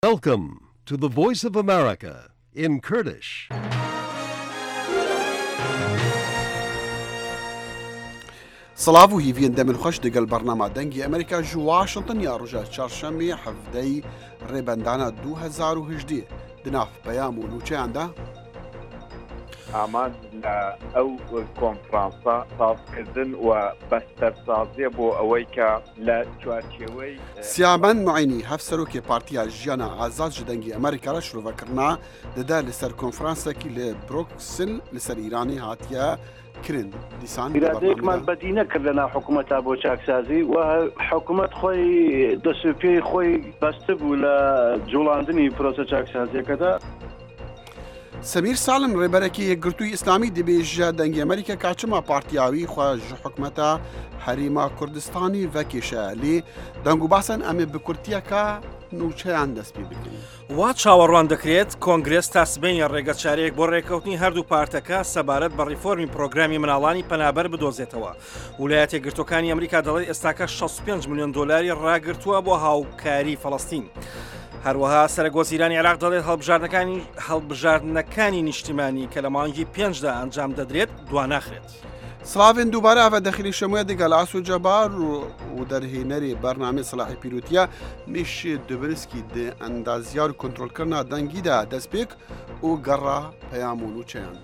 Welcome to the Voice of America in Kurdish. سڵاو و هیڤین دەمن خۆش دەگەڵ بەرنامە دەنگی ئەمریکا ji واشنطن یا ڕۆژە چارشەمێ هەفتەی ڕێبەندانە 2018 دناف پەیام و نووچەیاندا ئامان لە ئەو کۆنفرانسە سازکردن و بەستەرسازیە بۆ ئەوەی کە لە چوارچێوەی سیامەن معینی هەف سەرۆکێ پارتیا ژیانە ئازاد ji dengê ئەمریکا را şrovekirina dida li ser konferansekî li Bruxelles li ser Îranê hatiye kirin dîsan ئیرادەیەکمان بەدی نەکرد لەنا حکوومەتا بۆ چاکسازی و حکوومەت خۆی دەسوپێی خۆی بەستە بوو لە جوڵاندنی پرۆسە چاکسازیەکەدا. سەمیر ساڵم ڕێبەرێکی یەکگرتووی ئیسلامی دەبێژە دەنگی ئەمریکا کاچما پارتیاوی خوا ji حکوومەتا هەریما کوردستانی vekêşe lê deng û basan em ê bi Kurtiyeka nûçeyan dest pê bikin. وا چاوەڕوان دەکرێت کۆنگرێس تاسبینی ڕێگەچارەیەک بۆ ڕێکەوتنی هەردوو پارتەکە سەبارەت بە ڕیفۆرمی پرۆگرامی مناڵانی پەنابەر بدۆزێتەوە. ویلایەتە یەکگرتووەکانی ئەمریکا دەڵێت ئێستاکە 65 ملیۆن دۆلاری ڕاگرتووە بۆ هاوکاری فەڵەستین. هەروەها سەرۆکوەزیرانی عێراق دەڵێت هەڵبژاردنەکانی نیشتیمانی کە لە مانگی 5دا ئەنجام دەدرێت دواناخرێت. سلاوین دووبارە ئەvە دەخلی شەموویە دەگەڵ ئاسو جەبار و دەرهێنەری بەرنامەی سەلاحی پیرۆتیە میشێ دبرسکی دێ ئەندازیار و کۆنتڕۆلکردنا دەنگیدا دەست پێک و گەڕا پەیام و نووچەیان.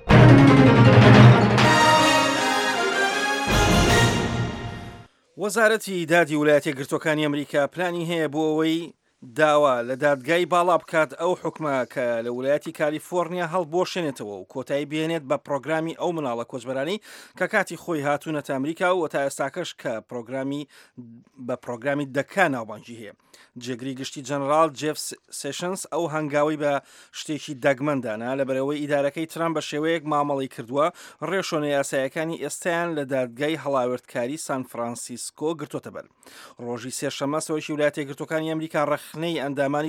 وەزارەتی دادی ویلایەتە یەکگرتووەکانی ئەمریکا پلانی هەیە بۆ ئەوەی داوا لە دادگای باڵا بکات ئەو حکومە کە لە ویلایەتی کالیفۆرنیا هەڵبۆشێنێتەوە و کۆتایی بێنێت بە پرۆگرامی ئەو مناڵە کۆچبەرانی کە کاتی خۆی هاتوونەتە ئەمریکا و تا ئێستاکەش کە بە پرۆگرامی دەکا ناوبانجی هەیە. جێگری گشتی جەنەرال جێف سێشنس ئەو هەنگاوی بە شتێکی دەگمەندانە لەبەرەوەی ئیدارەکەی ترامپ بە شێوەیەک مامەڵی کردووە ڕێشۆنە یاسایەکانی ئێستایان لە دادگای هەڵاوێردکاری سان فرانسیسکۆ گرتوۆتە بەر. ڕۆژی سێشەممە سەرۆکی ویلایەتە یەکگرتووەکانی ئەمریکا ڕخنەی ئەندامانی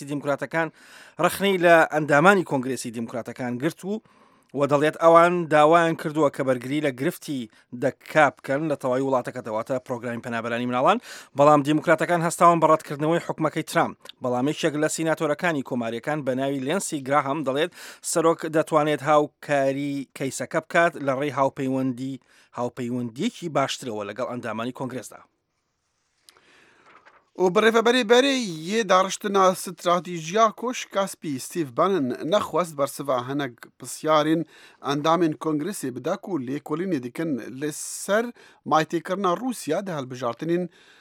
کۆنگرێسی دیموکراتەکان گرت و دەڵێت ئەوان داوایان کردووە کە بەرگری لە گرفتی دەکا بکەن لە تەواوی وڵاتەکە دەواتە پرۆگرامی پەنابەرانی مناڵان، بەڵام دیموکراتەکان هەستاون بە ڕەتکردنەوەی حکومەکەی ترامپ. بەڵام یەکێک لە سیناتۆرەکانی کۆماریەکان بە ناوی لێنسی گراهام دەڵێت سەرۆک دەتوانێت هاوکاری کەیسەکە بکات لە ڕێی هاوپەیوەندیەکی باشترەوە لەگەڵ ئەندامانی کۆنگرێسدا. و بەڕێڤەبەری یê daiştina stratejiya Koşkaspi Steve Bannon nexwest bersiva hinek pisyarên endamên Kongresê bide ku lêkolînê dikin li ser maytêkirina Rûsya di hilbijartinên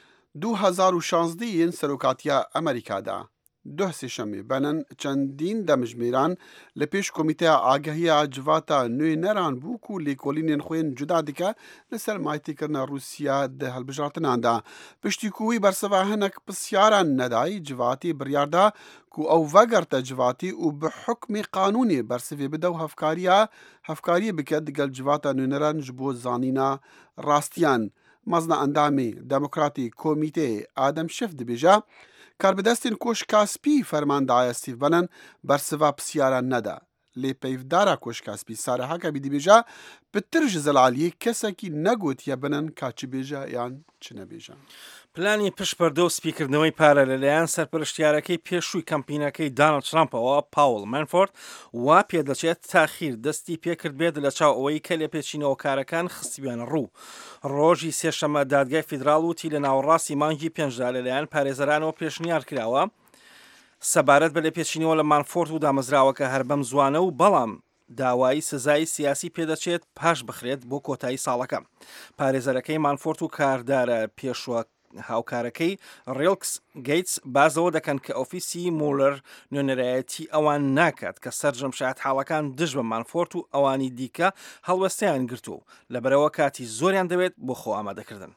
2016 yên serokatiya Amerîkâ da. Duh sêşemê Bannon çendîn demijmêran li pêş Komîteya Agehiya Civata Nûyeneran bû ku lêkolînên xwe yên cuda dike li ser maytêkirina Rûsya di hilbijartinan da. Piştî ku wî bersiva hinek pisyaran nedayî, civatê biryar da ku ew vegerte civatê û bi hukmê qanûnê bersivê bide û hevkariyê bike digel civata nûyeneran ji bo zanîna rastiyan. Mezna endamê Demokratê Komîteyê Adam Schiff dibêje کاربدەستین کۆشکاسپی فەرماندایە ستیڤ بەنن بەرسڤا پرسیاران نەدا. لێ پەیڤدارا کۆشکاسپی سارە هەکەبی دیبێژە پتر ji زەلالیە کەسێکی نەگوتیە بنن کا چ بێژە یان چ نەبێژە. پلانی پشپەردە و سپیکردنەوەی پارە لەلایەن سەرپەرشتیارەکەی پێشووی کەمپینەکەی دانڵد ترامپەوە پاوڵ مانفۆرد وا پێدەچێت تاخیر دەستی پێکرد بێت لە چاو ئەوەی کە لێ پێچینەوەکارەکان خستیویانە ڕوو. ڕۆژی سێشەمە دادگای فیدراڵ وتی لە ناوەڕاستی مانگی 5دا لەلایەن پارێزەرانەوە پێشنیار کراوە سەبارەت بە لێ پێچینەوە لە مانفۆرد و دامەزراوەکە هەر بەم زوانە و بەڵام داوای سزای سیاسی پێدەچێت پاش بخرێت بۆ کۆتایی ساڵەکە. پارێزەرەکەی مانفۆرد و کاردارە پێشوە هاوکارەکەی ڕێلکس گەیتس بازەوە دەکەن کە ئۆفیسی مولەر نوێنەرایەتی ئەوان ناکات کە سەرجەم شایەت حاڵەکان دژ بە مانفۆرد و ئەوانی دیکە هەڵوەستیان گرتووە لەبەرەوە کاتی زۆریان دەوێت بۆ خۆ ئامادەکردن.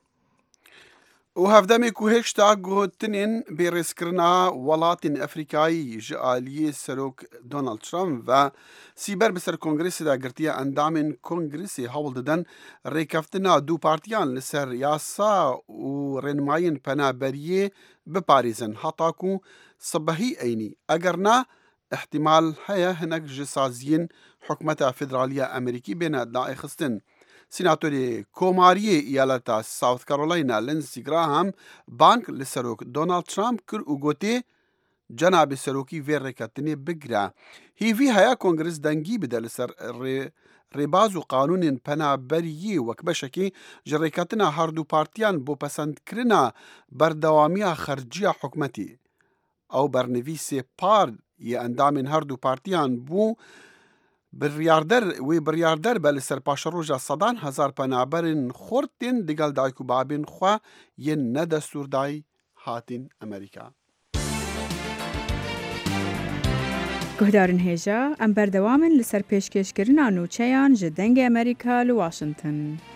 و هەفتەمێک و هێشتا گوتنên bêrêzkirina welatên Efrîkayî ji aliyê serok Donald Trump ve sîber bi ser Kongresê de girtiya endamên Kongresê hewl didin rêkeftina du partiyan li ser yasa û rênimayên penaberiyê biparêzin heta ku sibehî eynî eger na ihtimal heye hinek ji saziyên hikûmeta federaliya Amerîkî bêne daxistin. سیناتۆری کۆماریە ئیالەتا ساوت کارۆلاینە لنسی گراهام بانک li serok Donald Trump kir û gotê جەنابێ سەرۆکی vê ڕێکەوتنê bigire. Hîvî heya Kongres dengî bide li ser rêbaz û qanûnên penaberiyê wek beşekê ji rêketina herdû partiyan bo pesendkirina berdewamiya xerciya hikûmetê. Ew bernivîsê par yê endamên herdû partiyan bû wê biryarder be li ser paşeroja sedan hezar penaberên xurt tên digel dayîk û bavên xwe yên nedestûrdayî hatin Amerîka. Guhdarên hêja em berdewamin li ser pêşkêşkirina nûçeyan ji dengê Amerîka li Washington.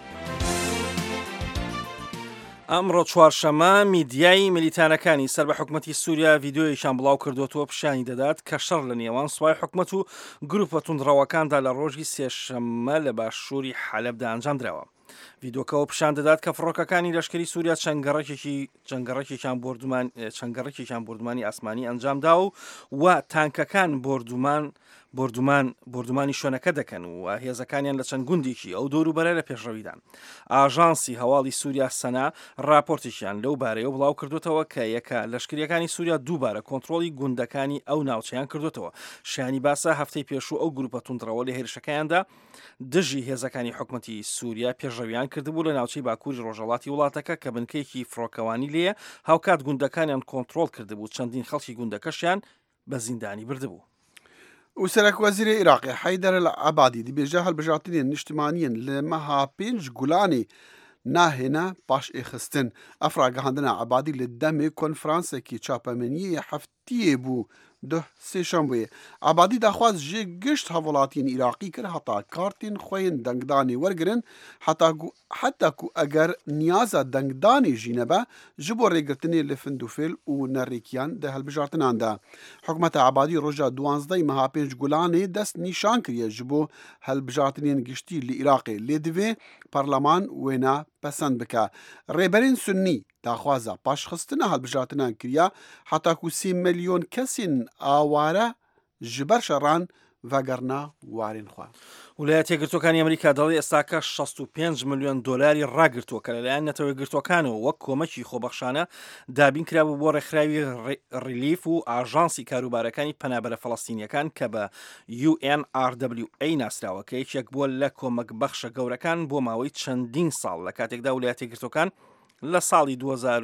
ئەمڕۆ چوارشەمە میدیای میلیتانەکانی سەر بە حکومەتی سووریا ڤیدیۆیشان بڵاو کردوەوە پیشانی دەدات کە شەڕ لە نێوان سوپای حکومەت و گروپە توندڕەوەکاندا لە ڕۆژی سێشەممە لە باشووری حەلەبدا ئەنجام درراوە. ڤیدۆکەوە پیشان دەدات کە فڕۆکەکانی لەشکری سووریا چەنگەڕێکێکیان بردومانی ئاسمانی ئەنجامدا و تانکەکان بردومانی شوێنەکە دەکەن و هێزەکانیان لە چەند گوندێکی ئەو دەوروبەرە لە پێشڕەویدان. ئاژانسی هەواڵی سووریا سەنا راپۆرتێکیان لەو بارەیە بڵاو کردوتەوە کە یەکە لەشکریەکانی سووریا دووبارە کۆنتترۆلی گوندەکانی ئەو ناوچەیان کردوتەوە. شایانی باسە هەفتەی پێشوو ئەو گروپە توندڕەوە لە هێرشەکەیاندا دژی هێزەکانی حکومەتی سووریا پێشڕەویان کردبوو لە ناوچەی باکووری ڕۆژهەڵاتی وڵاتەکە کە بنکەیەکی فڕۆکەوانی لێیە هاوکات گوندەکانیان کۆنتترۆل کردبوو چەندین خەڵکی گوندەکەشیان بە زیندانی بردبوو. و سەرک وەزیری عێراقی حەیدەر العەبادی دەبێژە هەڵبژارتنێن نیشتیمانیان لە مەها 5 گولانی ناهێنا پاش ئێخستن. ئەفراگەهاندنا عەبادی لە دەمێ کۆنفرانسێکی چاپەمەنیە هەفتیە بوو سێشەمبێ. عەبادی داخواست جێ گشت هەوڵاتیان عێراقی کرد هەتا کارتên خوێن دەنگدانê وەرگرن حتا ku ئەگەر نیازە دەنگدانê jî nebe ji bo rêgirtinê li findûfêl û nerêkiyan di hilbijartinan de. Hikûmeta Ebadî roja 12 meha 5 Gulanê dest nîşan kiriye ji bo hilbijartinên giştî li Iraqê lê divê Parleman wêne pesend bike. Rêberên Sunnî daxwaza paşxistina hilbijartinan kiriye heta ku 3 milyon kesên aware ji ber şeran vegerna warên xwe. ویلایەتە یەکگرتووەکانی ئەمریکا دەڵێ ئێستاکە 65 ملیۆن دۆلاری ڕاگرتووە کە لەلایەن نەتەوەی گرتوەکانەوە وەک کۆمەکی خۆبەخشانە دابین کرابوو بۆ ڕێکخراوی ڕیلیف و ئاژانسی کاروبارەکانی پەنابەرە فەڵەستینیەکان کە بە UNRWA ناسراوە کە یەکێک بووە لە کۆمەک بەخشە گەورەکان بۆ ماوەی چەندین ساڵ لە کاتێکدا ویلایەتە یەکگرتووەکان لە ساڵی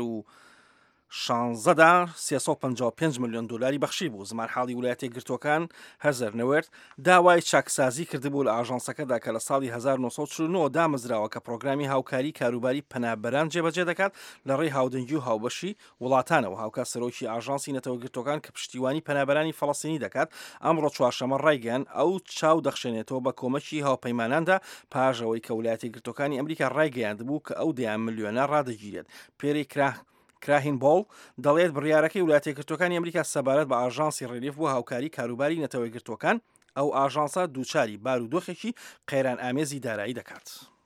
2016دا 355 ملیۆن دۆلاری بەخشی بوو. زمانحاڵی ویلایەتە یەکگرتووەکان هەزەر نەوێرد داوای چاکسازی کردبوو لە ئاژانسەکەدا کە لە ساڵی 1949 دامەزراوە کە پرۆگرامی هاوکاری کاروباری پەنابەران جێبەجێ دەکات لە ڕێی هاودەنگی و هاوبەشی وڵاتانەوە. هاوکات سەرۆکی ئاژانسی نەتەوەگرتوەکان کە پشتیوانی پەنابەرانی فەڵەستینی دەکات ئەمڕۆ چوارشەمە ڕایگەیاند ئەو چاو دەخشێنێتەوە بە کۆمەکی هاوپەیماناندا پاژەوەی کە ویلایەتە یەکگرتووەکانی ئەمریکا ڕایگەیاند بوو کە ئەو دەیان ملیۆنە ڕادەگیرێت. پێری کراهین بۆڵ دەڵێت بڕیارەکەی ویلایەتە یەکگرتووەکانی ئەمریکا سەبارەت بە ئاژانسی ڕێلیف بۆ هاوکاری کاروباری نەتەوەی گرتوەکان ئەو ئاژانسە دووچاری بارودۆخێکی قەیران ئامێزی دارایی دەکات.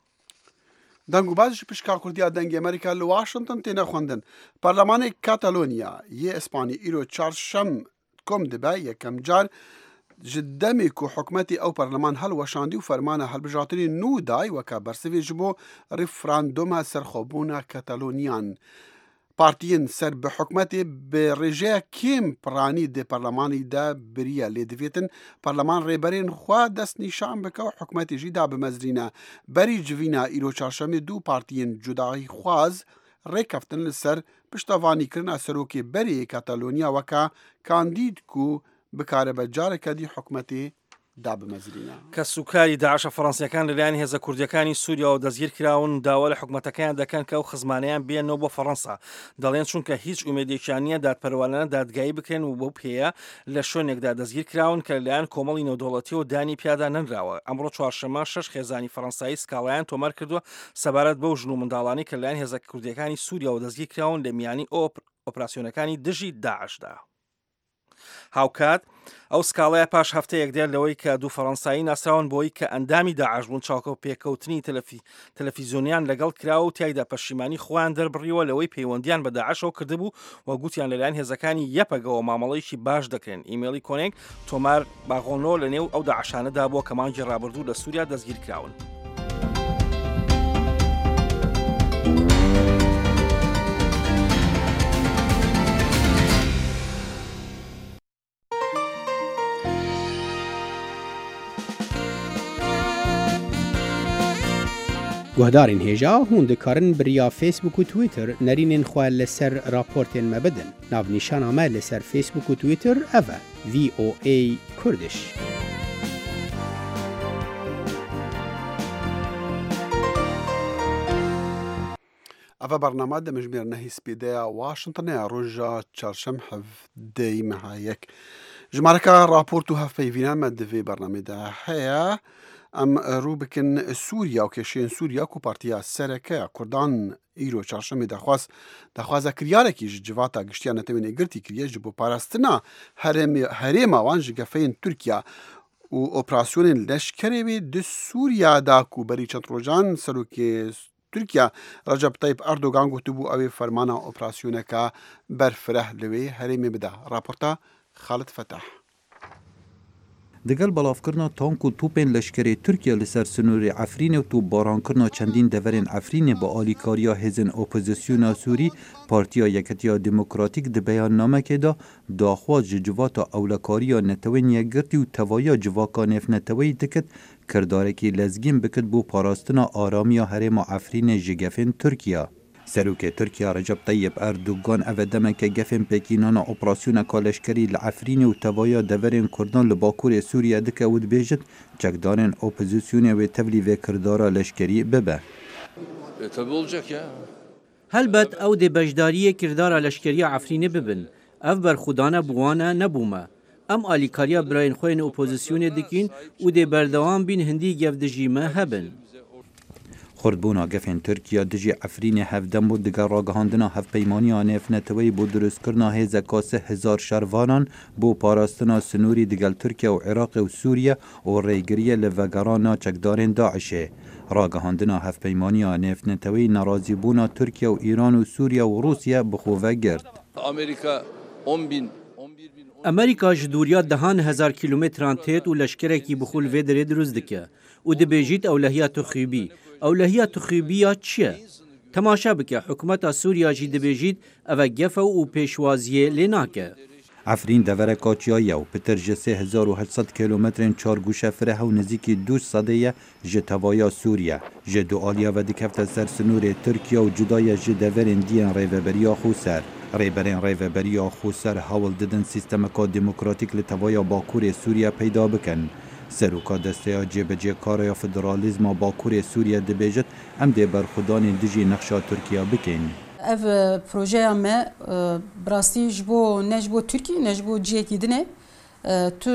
دەنگ و بازش پشکا کوردیا دەنگی ئەمریکا لە واشنگتن تێنە خوێندن. پەرلەمانی کاتالۆنیا یê ئیسپانی ئîro çarşem kom dibe yekem car ji demê ku hikûmetê ew perleman helweşandî û fermana hilbijartinê nû day weke bersivê ji bo referanduma serxwebûna Katalonyan. Partiyên ser bi hikûmetê bi rêjeya kêm piranî dê perlemanî de biriye lê divêtin perleman rêberên xwe dest nîşan bike û hikûmetê jî da bimezrîne. Berî civîna îro çarşemê dû partiyên cudayî xwaz rêkeftin li ser piştevanîkirina serokê berê Katalonya weke kandîd ku bikaribe careke dî hikûmetê da bimezrîne. کە سوکاری داعشە فەڕەنسیەکان لەلایەن هێزە کوردیەکانی سووریا و دەستگیر کراون داوا لە حکومەتەکەیان دەکەن کە ئەو خزمانەیان بێنەوە بۆ فەڕەنسا. دەڵێن چونکە هیچ ئومێدێکیان نییە دادپەروانە دادگایی بکرێن و بەو پێەیە لە شوێنێکدا دەستگیر کراون کە لەلایەن کۆمەڵی نەودەوڵەتی و دانی پیادا نەنراوە. ئەمڕۆ چوارشەمە 6 خێزانی فەڕەنسایی سکاڵایان تۆمار کردووە سەبارەت بەو ژن و منداڵانی کە لەلایەن هێزە کوردیەکانی سووریا و دەستگیر کراون لە میانی ئۆپراسیۆنەکانی دژی داعشدا. هاوکات ئەو سکاڵەیە پاش هەفتەیەک دێر لەوەی کە دوو فەڕەنسایی ناسراون بۆی کە ئەندامی داعش بوون چاوکە و پێکەوتنی تەلەڤیزیۆنیان لەگەڵ کراوە و تایدا پەشیمانی خۆیان دەربڕیوە لەوەی پەیوەندیان بە داعشەوە کردبوو و گوتیان لەلایەن هێزەکانی یەپەگەوە مامەڵەیەکی باش دەکرێن. ئیمێلی کۆنێک تۆمار باغۆنۆ لە نێو ئەو داعشانەدا بۆ کە مانگی ڕابردوو لە سووریا دەستگیر کراون. گهدارین هیجا هون دکارن بریا فیسبوک و تویتر نرینین خواه لسر راپورتین مبدن. ناو نیشان آمه لسر فیسبوک و تویتر اوه VOA کردش. أفا برنامج دمجمير نهي سبيدايا واشنطن روجا تشارشم حف داي معايك جماركا رابورتو هف بيفينا مد في برنامج دا هيا ام روبكن سوريا وكشين سوريا كو بارتيا سركا كردان ايرو تشارشم دخواز كرياركي جواتا گشتيا نتوين اگرتي كريا جبو پاراستنا هريما وان جگفين تركيا و اوپراسيون لشكري بي دي سوريا داكو بري چتروجان سروكي تركيا رجب طيب أردوغان گوتبو اوی فرمانا اوپراسیونکا برفره لوی هرمی بده. راپورتا خالد فتح. دگل بلافکرنا تانک و توپین لشکری ترکیه لسر سنوری عفرین و تو باران کرنا چندین دورین عفرین با آلیکاریا هزن اپوزیسیونا سوری پارتیا یکتیا دموکراتیک ده بیان نامه که داخواز جواتا اولکاریا نتوین یگرتی و توایا جواکا نف نتوی دکت کردارکی لزگین بکت بو پاراستنا آرامیا هرم عفرین جگفین ترکیه. سروک ترکیه رجب طیب اردوغان اودمه که گفن پکینانا اپراسیون کالشکری لعفرین و توایا دورین کردان لباکور سوریه دکه ود بیجد چکدارن اپوزیسیون و تولی و کردارا لشکری ببه. Tabii olacak ya. هلبت او دی بجداری کردارا لشکری عفرینه ببن. اف برخودانه بوانا نبومه. ام آلیکاریا براین خوین اپوزیسیون دکین و دی بردوان بین هندی گفدجیمه هبن. خردبونا گفن ترکیه دجی عفرین هفدم بود دگر راگهاندنا هف پیمانی آنف نتوی بود درست کرنا هزا کاسه 1000 شروانان بو پاراستنا سنوری دگل ترکیه و عراق و سوریه و ریگریه لوگرانا چکدارین داعشه. راگهاندنا هف پیمانی آنف نتوی نرازی بونا ترکیه و ایران و سوریه و روسیه بخوفه گرد. امریکا جدوریا 10,000 کیلومتران تیت و لشکرکی بخول ویدره دروز دکه و دبیجید اولهیات خویبی. اولهیات خویبی چیه؟ تماشا بکه حکومت سوریا جی دبیجید او گفه و پیشوازیه لیناکه. عفرین دوره کاچیایه و پتر جه 3800 کیلومترین چارگوشه فره و نزیکی 200 جه توایا سوریه. جه دو آلیا و دکفت سر سنور ترکیه و جدای جه دورین دیان ریوبریا خوسر. ریبرین ریوبریا خوسر حاول ددن سیستمکا دموکراتیک لتوایا باکور سوریه پیدا بکن. سروکا دسته جبجه کاریا فدرالیزم باکور سوریه دبیجت ام دی برخودان دیجی نقشا ترکیه بکن. اف پروژه ما براستی جبو نجبو ترکی نجبو جیه کدنه تو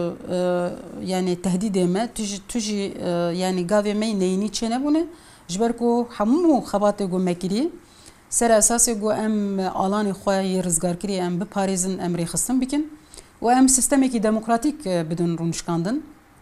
یعنی تهدید ما تجی یعنی گاوی می نینی چه نبونه جبرکو همو خبات گو مکری سر اساس گو ام آلان خواه رزگار کری ام به پاریزن ام ریخستن بکن و ام سیستمی که دموکراتیک بدون رونشکاندن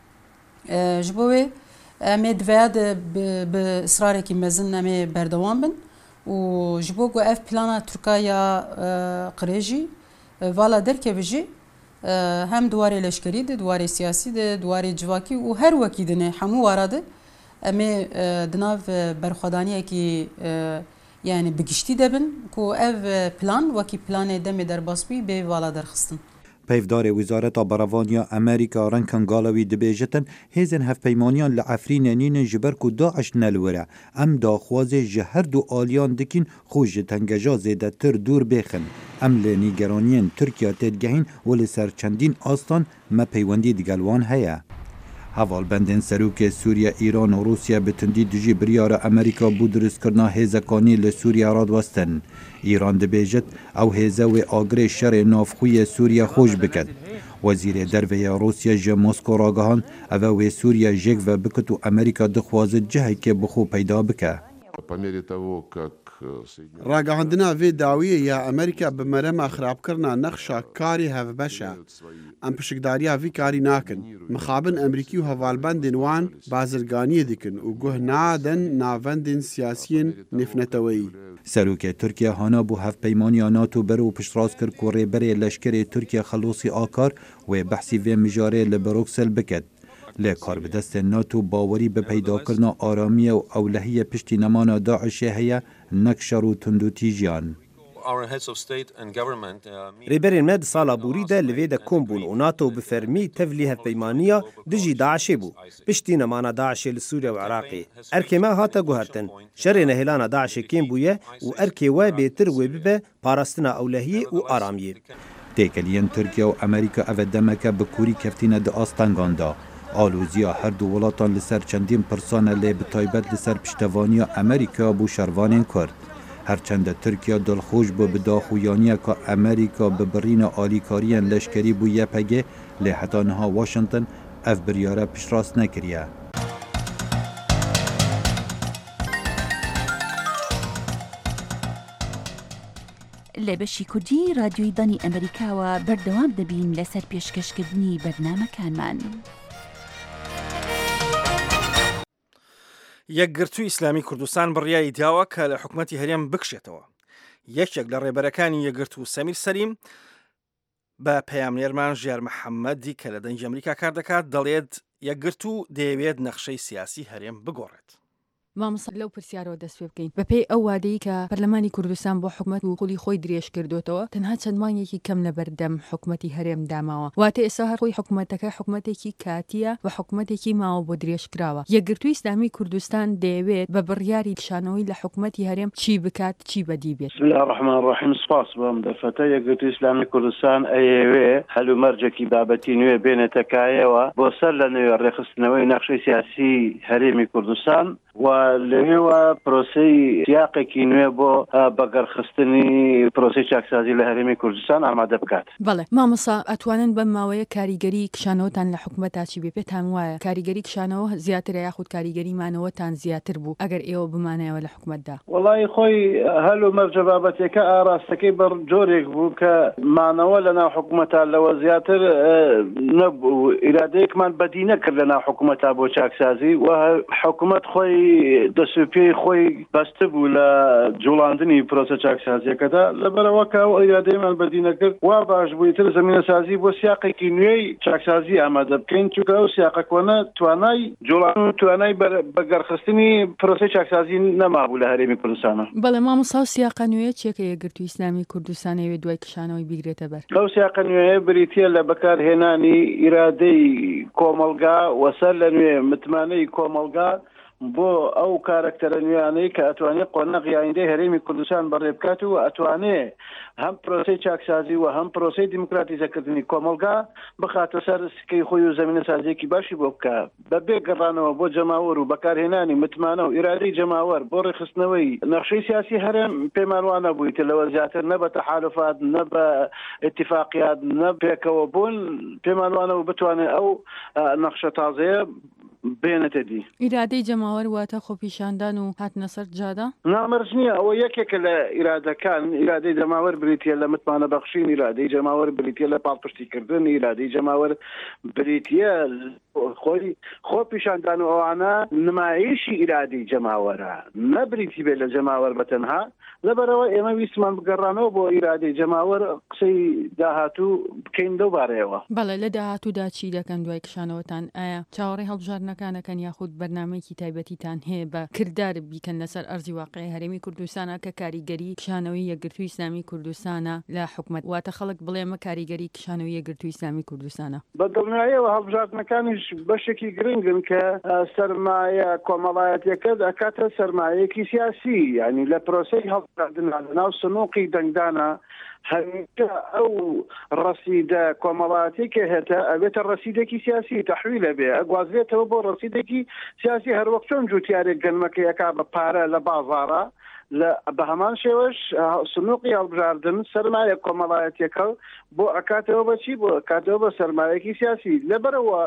جبوه ام دوید به اصرار که مزن ام بردوان بن و جبو گو اف پلانا ترکایا قریجی والا درکه بجی هم دواره لشکری ده دواره سیاسی ده دواره جواکی و هر وکی دنه همو وارده امی دناو برخودانیه که یعنی بگشتی دبن کو اف پلان وکی پلان دم در باسبی به والا درخستن. پیفدار وزارت براوانیا امریکا رنکن گالوی دبیجتن هیزن هف پیمانیان لعفرین نین جبر کو داعش نلوره ام داخواز جهر دو آلیان دکین خوش تنگجا زیده تر دور بخن ام لنیگرانین ترکیه تدگهین ولی سر چندین آستان ما پیوندی دگلوان هیا. حوال بندن سروک سوریه ایران و روسیه بتندی دجی بریار امریکا بودرس کرنا هیزکانی لسوریه راد وستن. ایران دبیجت او هیزه و آگره شر نافخوی سوریه خوش بکد. وزیر دروی روسیه جه موسکو راگهان او و سوریه جگ و بکت و امریکا دخوازد جهی که بخو پیدا بکه. راگهاندنا وی داویه یا امریکا بمرم خراب کرنا نقشا کاری هف بشه ام پشکداریا وی کاری ناکن مخابن امریکی و هوالبندن وان بازرگانی دکن و گوه نادن ناوندن سیاسیین نفنتوی. سروک ترکیه هانا بو هف پیمانی ناتو برو پشتراز کر که ریبر لشکر ترکیه خلوصی آکار و بحثی و مجاره لبروکسل بکد. لکار به دست ناتو باوری به پیدا کرنا آرامی و اولهی پشتی نمانا داعش هیا نکشر و تندو تیجیان. ریبرên me di sala borî de li vê de kom bûn û NATO bi fermî tevlî hevpeymaniya dijî Daişê bû. Piştî nemana Daişê li Sûriye û Iraqê. Erkê me hate guhertin. Şerê nehêlana Daişê kêm bûye û erkê we bêtir wê bibe parastina ewlehiyê û aramiyê. Têkeliyên Tirkiye û Amerîka ev demeke bi kûrî keftîne di astangan da. Alûziya her du welatan li ser çendîn pirsane lê bi taybet li ser piştevaniya Amerîka bû şervanên Kurd. Herçende Tirkiye dilxۆş bû bi daxuyaniyeka Amerîka bi birîna alîkariyên leşkerî bû YPG lê heta niha Washington ev biryara piştrast nekiriye. لە بەشی کوردی رادیۆی دانی ئەمریکاوە بەردەوام دەبین لەسەر پێشکەشکردنی بەرنامەکانمان. یەکگرتووی ئیسلامی کوردستان بڕیایی داوە کە لە حکوومەتی هەرێم بکشێتەوە. یەکێک لە ڕێبەرەکانی یەکگرتوو سەمیر سەلیم بە پەیامنێرمان ژیار محەممەدی کە لە دەنگی ئەمریکا کار دەکات دەڵێت یەکگرتوو دەیەوێت نەخشەی سیاسی هەرێم بگۆڕێت. مامۆستا لەو پرسیارەوە دەست پێ بکەین بەپێی ئەو وادەی کە پەرلەمانی کوردستان بۆ حکوومەت و قوڵی خۆی درێژ کردوتەوە تەنها چەند مانگێکی کەم لە بەردەم حکوومەتی هەرێم داماوە واتە ئێستا هەر خۆی حکوومەتەکە حکوومەتێکی کاتیە و حکوومەتێکی ماوە بۆ درێژ کراوە. یەکگرتووی ئیسلامی کوردستان دەیەوێت بە بڕیاری کشانەوەی لە حکوومەتی هەرێم چی بکات چی بەدی بێت. بسم الله الرحمن الرحیم سپاس بەم دەفەتە یەکگرتووی ئیسلامی کوردستان ئەیەوێ هەلومەرجێکی بابەتی نوێ بێنێتەکایەوە بۆ سەر لە نوێ ڕێخستنەوەی نەخشەی سیاسی هەرێمی کوردستان و لەوێوە پرۆسەی سیاقێکی نوێ بۆ بەگەڕخستنی پرۆسەی چاکسازی لە هەرێمی کوردستان ئامادە بکات. بەڵێ مامۆستا ئەتوانن بەم ماوەیە کاریگەری کشانەوەتان لە حکوومەتا چی بێ پێتان وایە کاریگەری کشانەوە زیاتر یاخود کاریگەری مانەوەتان زیاتر بوو ئەگەر ئێوە بمانەوە لە حکوومەتدا؟ وەڵای خۆی هەلومەرجە بابەتێکە ئاراستەکەی بەر جۆرێک بوو کە مانەوە لەناو حکوومەتا لەوە زیاتر نەبوو ئیرادەیەکمان بەدی نەکرد لەناو حکوومەتا بۆ چاکسازی و حکوومەت خۆی دەسوپێی خۆی بەستە بوو لە جوڵاندنی پرۆسە چاکسازیەکەدا لەبەرەوە کە ئەو ئیرادەیەمان بەدی نەکرد وا باش بووی تر زەمینە سازی بۆ سیاقێکی نوێی چاکسازی ئامادە بکەین چونکە ئەو سیاقە کۆنە توانای جوڵاندن و توانای بەگەڕخستنی پرۆسەی چاکسازی نەمابوو لە هەرێمی کوردستانە. بەڵێ مامۆستا سیاقە نوێیە چێکە یەکگرتووی ئیسلامی کوردستانەوێ دوای کشانەوەی بیگرێتە بەر؟ ئەو سیاقە نوێیە بریتیە لە بەکارهێنانی ئیرادەی کۆمەڵگا وەسەر لە نوێ متمانەی کۆمەڵگا بۆ ئەو کارکتەرە نوێیانەی کە ئەتوانێت قۆنەغی ئایندەی هەرێمی کوردستان بەڕێ بکات و ئەتوانێت هەم پرۆسەی چاکسازی و هەم پرۆسەی دیموکراتیزەکردنی کۆمەڵگا بخاتە سەر سکەی خۆی و زەمینە سازیەکی باشی بۆ بکە بەبێ گەڕانەوە بۆ جەماوەر و بەکارهێنانی متمانە و ئیرادەی جەماوەر بۆ ڕێخستنەوەی نەخشەی سیاسی هەرێم پێمان وانە بوویتە لەوە زیاتر نە بە تەحالوفات نە بە ئیتیفاقیات نە پێکەوە بوون پێمان وانەوە بتوانێت ئەو نەخشە تازەیە بێنێتە دی. ئیرادەی جەماوەر واتە خۆپیشاندان و هاتنە سەر جادا؟ نامەرج نییە ئەوە یەکێکە لە ئیرادەکان ئیرادەی جەماوەر بریتە لە متمانە بەخشین ئیرادەی جەماوەر بریتە لە پاڵپشتیکردن ئیرادەی جەماوەر بریتە خۆی خۆپیشاندان و ئەوانە نمایشی ئیرادەی جەماوەرە نەبریتی بێت لە جەماوەر بەتەنها لەبەرەوە ئێمە ویستمان بگەڕانەوە بۆ ئیرادەی جەماوەر قسەی داهاتوو بکەین دەو بارەیەوە. بەڵێ لە داهاتوودا چی دەکەن دوای کشانەوەتان ئایا چاوەڕێی هەڵبژاردنەکانەکەن یاخود بەرنامەیەکی تایبەتیتان هەیە بە کردار بیکەن لەسەر ئەرزی واقعی هەرێمی کوردستانە کە کاریگەری کشانەوەی یەکگرتووی ئیسلامی کوردستانە لە حکوومەت واتە خەڵک بڵێ ئەمە کاریگەری کشانەوەی یەکگرتووی ئیسلامی کوردستانە؟ بەدڵنیاییەوە هەڵبژاردنەکانیش بەشێکی گرنگن کە سەرمایە کۆمەڵایەتیەکە ئەکاتە سەرمایەیەکی سیاسی یعنی لە پرۆسەی هەڵبژاردنە لەناو سنووقی دەنگدانە هەمیشە ئەو ڕەسیدە کۆمەڵایەتی کە هێتە ئەبێتە ڕەسیدێکی سیاسی تەحویلە بێ ئەگوازرێتەوە بۆ ڕەسیدێکی سیاسی هەروەک چۆن جوتیارێک گەنمەکەیەکا بە پارە لە بازاڕە بە هەمان شێوەش سنووقی هەڵبژاردن سەرمایە کۆمەڵایەتیەکە بۆ ئەکاتەوە بەچی بۆ ئەکاتەوە بە سەرمایەکی سیاسی لەبەرەوە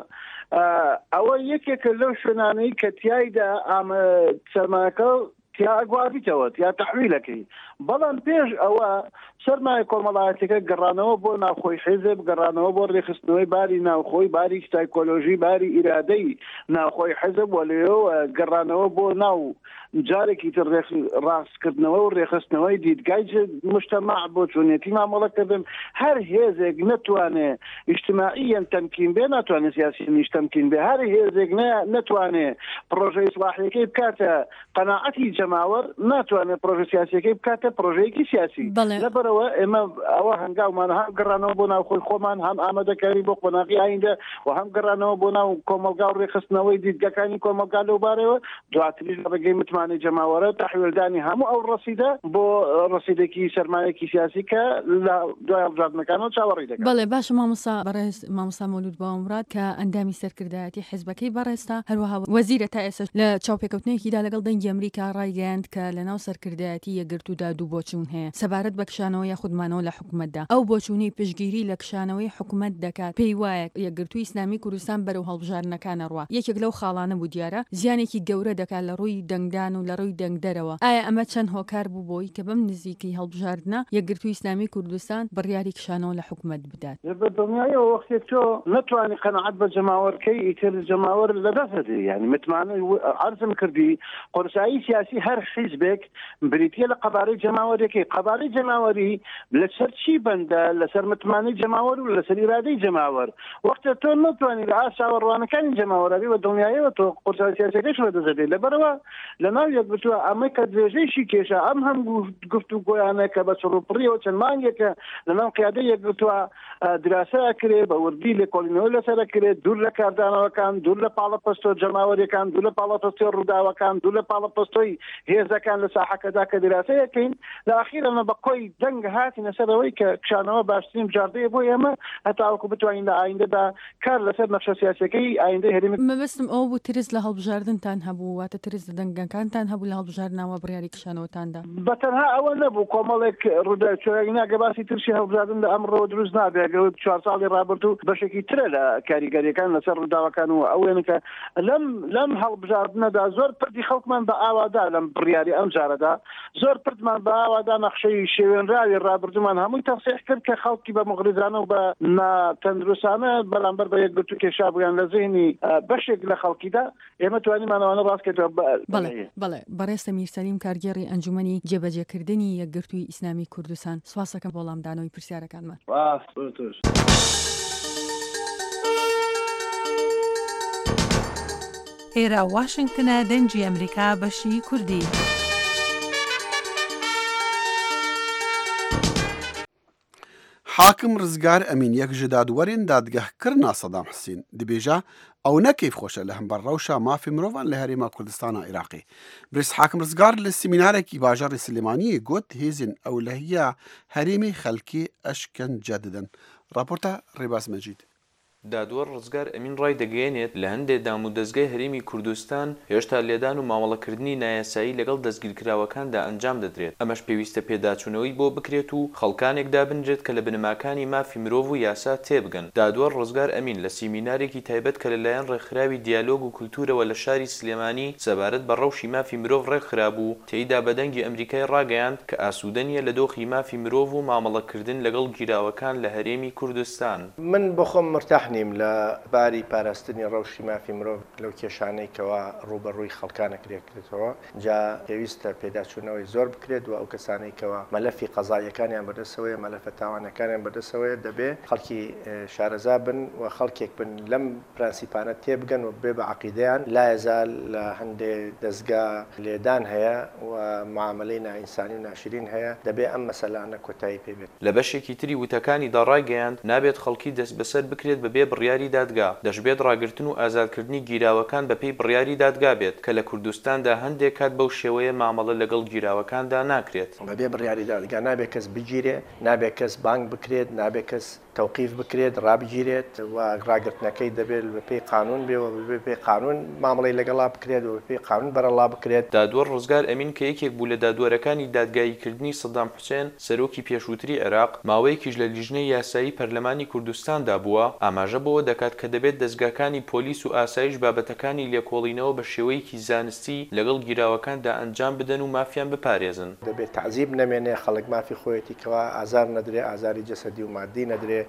ئەوە یەکێکە لەو شوێنانەی کە تیایدا سەرمایەکە تیا ئەگوابیتەوە یا تەحویلەکەی بەڵام پێش ئەوە سەرمایە کۆمەڵایەتەکە گەڕانەوە بۆ ناوخۆی حیزب گەڕانەوە بۆ ڕێخستنەوەی باری ناوخۆی باری سایکۆلۆژی باری ئیرادەی ناوخۆی حیزب وە لێەوە گەڕانەوە بۆ ناو جارێکی تر ڕاستکردنەوە و ڕێخستنەوەی دیدگای مجتمع بۆ چۆنێتی مامەڵەکردن هەر هێزێک نتوانێ اجتماعیان تەمکین بێ ناتوانێت سیاسیش تەمکین بێ هەر هێزێک نتوانێ پرۆژەی ئیسلاحیەکەی بکاتە قەناعەتی جەماوەر ناتوانێت پرۆژە سیاسیەکەی بکاتە پرۆژەیەکی سیاسی لەبەرەوە ئێمە ئەوە هەنگاومان هەم گەڕانەوە بۆ ناو خۆی خۆمان هەم ئامادەکاری بۆ قۆناغی ئایندە و هەم گەڕانەوە بۆ ناو کۆمەلگا و ڕێخستنەوەی دیدگەکانی کۆمەلگا لەو بارەوە دواتریش لە ڕێگەی متمانەی جەماوەرە تەحویلدانی هەموو ئەو ڕەسیدە بۆ ڕەسیدێکی سەرمایەکی سیاسی کە لە دوای هەڵبژاردنەکانەوە چاوەڕێی دەکات. بەڵێ باشە مامۆستا مەولود باوەمراد کە ئەندامی سەرکردایەتی حیزبەکەی بەڕێستا هەروەها وەزیرە تا ئێستا لە چاوپێکەوتنێکیدا لەگەڵ دەنگی ئەمریکا ڕایگەیاند کە لەناو سەرکردایەتی یەکگرتوودا دوو بۆچوون هەیە سەبارەت بە کشانەوە یا خودمانەوە لە حکومەتدا ئەو بۆچوونی پشگیری لە کشانەوەی حکومەت دەکات پێی وایە یەکگرتووی ئیسلامی کوردستان بەرەو هەڵبژاردنەکانە ڕوا یەکێک لەو خاڵانە بوو دیارە زیانێکی گەورە دەکات لە ڕووی دەنگدان و لە ڕووی دەنگدەرەوە ئایا ئەمە چەند هۆکار بوو بۆی کە بەم نزیکی هەڵبژاردنە یەکگرتووی ئیسلامی کوردستان بڕیاری کشانەوە لە حکومەت بدات بەدڵنیایەوە وەختێک تۆ نتوانانی قەنەعەت بە جەماوەرکەی ئیتر جەماوەر لەدەست یعنی متمانە عەرزم کردی قورسایی سیاسی هەر حیزبێک بریتیە لە قەبارەی جەماوەرەکەی قەبارەی جەماوەری لەسەر چی بەندە لەسەر متمانەی جەماوەر و لەسەر ئیرادەی جەماوەر وەختە تۆ نتوانانی لە ئاشاوەڕوانەکانی جەماوەری بە دڵنیایەوە تۆ قورسایی سیاسەکەش لەدەست لەبەرەوە لەناو یەکگرتووە ئەمە کە درێژەیشی کێشە ئەم هەم گفتوگۆیانە کە بە چڕوپڕیەوە چەند مانگێکە لەناو قیادەی یەکگرتووە دراسە کرێ بە وردی لە کۆلینەوە لەسەر کرێت دوور لە کاردانەوەکان دوور لە پاڵەپەستۆ جەماوەریەکان دوور لە پاڵەپەستۆ ڕووداوەکان دوور لە پاڵەپەستۆی هێزەکان لە ساحەکەدا کە دراسەیەکەین لە ئاخیرەمە بە کۆی دەنگ هاتینە سەرەوەی کە کشانەوە باشترین بجاردەیە بۆ ئێمە هەتاوەکو بتوانین لە ئایندەدا کار لەسەر نەخشە سیاسیەکەی ئایندەی هەرێمی مەبەستم ئەو بوو ترس لە هەڵبژاردنتان هەبوو واتە ترس لە دەنگەکانتان هەبوو لە هەڵبژاردنەوە بڕیاری کشانەوەتاندا بەتەنها ئەوە نەبوو کۆمەڵێک ڕووداوی ناگە باسی ترشی هەڵبژاردن لە ئەمڕۆ دروست نابێت 4 ساڵی ڕابردوو بەشێکی ترە لە کاریگەریەکان لەسەر ڕووداوەکان و ئەوێنە کە لەم هەڵبژاردنەدا زۆر پردی خەڵکمان بە ئاوادا لەم بڕیاری ئەم جارەدا زۆر پردمان بە ئاوادا نەخشەی شێوێنراوی ڕابردومان هەمووی تەفسیح کرد کە خەڵکی بە مغریزانە و بە ناتەندروستانە بەرامبەر بە یەکگرتوو کێشا بوویان لە ذهنی بەشێک لە خەڵکیدا ئێمە توانیمانەوەنە ڕاستکردەوە. بەڵێ بەڕێستە میرسەلیم کارگێڕی ئەنجومەنی جێبەجێکردنی یەکگرتووی ئیسلامی کوردستان سواسەکەم وەڵامدانەوەی پرسیارەکانمان. ئێرە واشنگتنە دەنگی ئەمریکا بەشی کوردی. حاکم ڕزگار ئەمین یەک ji dadwerên dadgehkirina Sedam Hüseyin dibêje ew ne kêfxweş e li hember rewşa mafê mirovan li Herêma Kurdistana Iraqê. Birêz Hakim Rizgar li semînarekî bajarê Silêmaniyê got hêzên ewlehiya herêmê xelkê eşkence didin. Raporta Rêbas Mecîd. دادوەر ڕزگار ئەمین ڕای دەگەێنێت لە هەندێک دام و دەستگای هەرێمی کوردستان هێشتا لێدان و مامەڵەکردنی نایاسایی لەگەڵ دەستگیرکراوەکاندا ئەنجام دەدرێت ئەمەش پێویستە پێداچوونەوەی بۆ بکرێت و خەڵکانێک دابنجێت کە لە بنەماکانی مافی مرۆڤ و یاسا تێبگەن. دادوەر ڕزگار ئەمین لە سیمینارێکی تایبەت کە لەلایەن ڕێکخراوی دیالۆگ و کولتورەوە لە شاری سلێمانی سەبارەت بە ڕەوشی مافی مرۆڤ ڕێکخرا بوو تێیدا بەدەنگی ئەمریکای ڕاگەیاند کە ئاسوودەنیە لە دۆخی مافی مرۆڤ و مامەڵەکردن لەگەڵ گیراوەکان لە هەرێمی کوردستان. من بۆخۆم مرتاح نیم لە باری پاراستنی ڕەوشی مافی مرۆڤ لەو کێشانەی کەوا ڕوبەڕووی خەڵکانە کرێتەوە جا پێویستە پێداچوونەوەی زۆر بکرێت و ئەو کەسانەی کەوا مەلەفی قەزایەکانیان بەدەستەوەیە مەلەفە تاوانەکانیان بەدەستەوەیە دەبێ خەڵکی شارەزا بن و خەڵکێک بن لەم پرەنسیپانە تێبگەن و بێ بە عەقیدەیان لا یەزال لە هەندێک دەستگا لێدان هەیە و معاملەی نائینسانی و ناشرین هەیە دەبێ ئەم مەسەلانە کۆتایی پێبێت. لە بەشێکی تری وتەکانی داڕاگەیاند نابێت خەڵکی دەست بەسەر بکرێت بەبێ بڕیاری دادگا دەشبێت ڕاگرتن و ئازادکردنی گیراوەکان بەپێی بڕیاری دادگا بێت کە لە کوردستاندا هەندێک کات بەو شێوەیە مامەڵە لەگەڵ گیراوەکاندا ناکرێت. بەبێ بڕیاری دادگا نابێت کەس بگیرێ نابێت کەس بانگ بکرێت نابێت کەس توقیف بکرێت ڕابگیرێت و ڕاگرتنەکەی دەبێت بەپێی قانون بێەوە بەپێی قانون مامەڵەی لەگەڵا بکرێت و بەپێی قانون بەرەڵا بکرێت. دادوەر ڕزگار ئەمین کە یەکێک بوو لە دادوەرەکانی دادگاییکردنی سەدام حوسێن سەرۆکی پێشووتری عێراق ماوەیەکیش لە لیژنەی یاسایی پەرلەمانی کوردستاندا بووە ئاماژە بەوە دەکات کە دەبێت دەستگاکانی پۆلیس و ئاسایش بابەتەکانی لێکۆڵینەوە بە شێوەیەکی زانستی لەگەڵ گیراوەکاندا ئەنجام بدەن و مافیان بپارێزن. دەبێت تعزیب نەمێنێ خەڵک مافی خۆیەتی کەوا ئازار نەدرێ ئازاری جەسەدی و مادی نەدرێ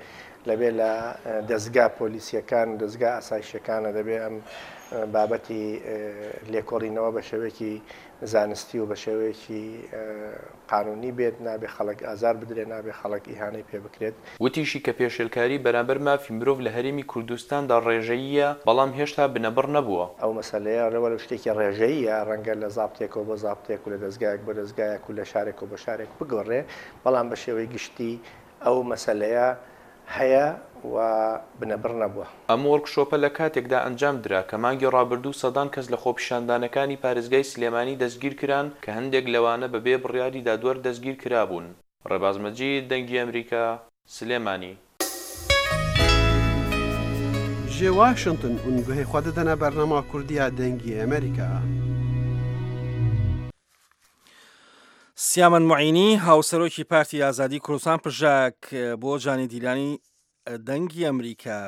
لەبێ لە دەستگا پۆلیسیەکان دەستگا ئاسایشەکانە دەبێت ئەم بابەتی لێکۆڕینەوە بە شێوەیەکی زانستی و بە شێوەیەکی قانونی بێت نابێ خەڵک ئازار بدرێت نابێ خەڵک ئیهانەی پێ بکرێت. وتیشی کە پێشێلکاری بەرامبەر مافی مرۆڤ لە هەرێمی کوردستاندا ڕێژەییە بەڵام هێشتا بنەبڕ نەبووە. ئەو مەسەلەیە ڕێوە لە شتێکی ڕێژەییە ڕەنگە لە زابتێکەوە بۆ زابتێک و لە دەستگایەک بۆ دەستگایەک و لە شارێک و بە شارێک بگۆڕێ بەڵام بە شێوەی گشتی ئەو مەسەلەیە هەیە و بنەبڕ نەبووە. ئەم وەرکشۆپە لە کاتێکدا ئەنجام درا کە مانگی ڕابردوو سەدان کەس لە خۆپیشاندانەکانی پارێزگای سلێمانی دەستگیر کران کە هەندێک لەوانە بەبێ بڕیاری دادوەر دەستگیر کرابوون. ڕێباز مەجید دەنگی ئەمریکا سلێمانی. ji Washington û guhê xwe didine bernama Kurdiya dengî Amerîka. سیامەن معینی هاوسەرۆکی پارتی ئازادی کوردستان پژاک بۆ جانی دیلانی دەنگی ئەمریکا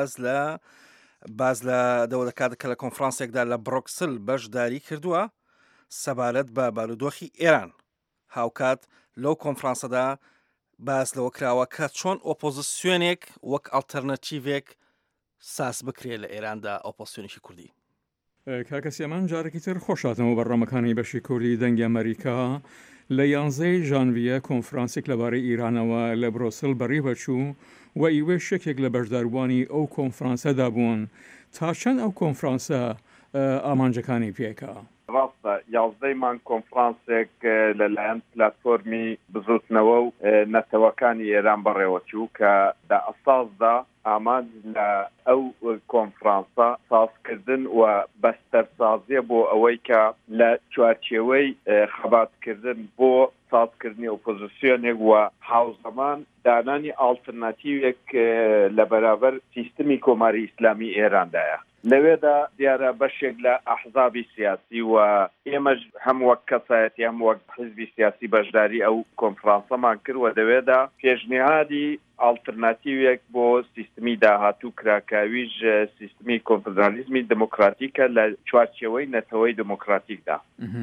باز لە دەوڵەکات کە لە کۆنفرانسێکدا لە بڕۆکسل بەشداری کردووە سەبارەت بە بارودۆخی ئێران. هاوکات لەو کۆنفرانسەدا باز لەوە کراوە کە چۆن ئۆپۆزیسیۆنێک وەک ئەڵتەرنەتیڤێک ساس بکرێت لە ئێراندا ئۆپۆزیسیۆنێکی کوردی. کاکە سێمان جارێکی تر خۆشاتەوە بەڕێمەکانی بەشی کوردی دەنگی ئەمریکا لە 11 ژانڤیە کۆنفرانسێک لەبارەی ئیرانەوە لە برۆسل بەڕێ بەچوو و ئیوێ شەکێک لە بەشداروانی ئەو کۆنفرانسەدا بوون تا چەند ئەو کۆنفرانسە ئامانجەکانی پێکا. ڕاستە 11مان کۆنفرانسێک لەلایەن پلاتفۆرمی بزوتنەوە و نەتەوەکانی ئێران بەڕێوەچوو کە لە ئەساسدا ئامانج لە ئەو کۆنفرانسە سازکردن و بەستەرسازیە بۆ ئەوەی کە لە چوارچێوەی خەباتکردن بۆ سازکردنی ئۆپۆزیسیۆنێک و هاوزەمان دانانی ئالتەرناتیڤێک لە بەرابەر سیستمی کۆماری ئیسلامی ئێراندایە. لەوێدا دیارە بەشێک لە ئەحزابی سیاسی و ئێمەش هەم وەک کەسایەتی هەم وەک حزبی سیاسی بەشداری ئەو کۆنفرانسەمان کرد و دەوێدا پێشنیهادی ئالتەرناتیڤێک بۆ سیستمی داهاتوو کراکاویش سیستمی کۆنفدرالیزمی دموکراتیکە لە چوارچێوەی نەتەوەی دموکراتیکدا.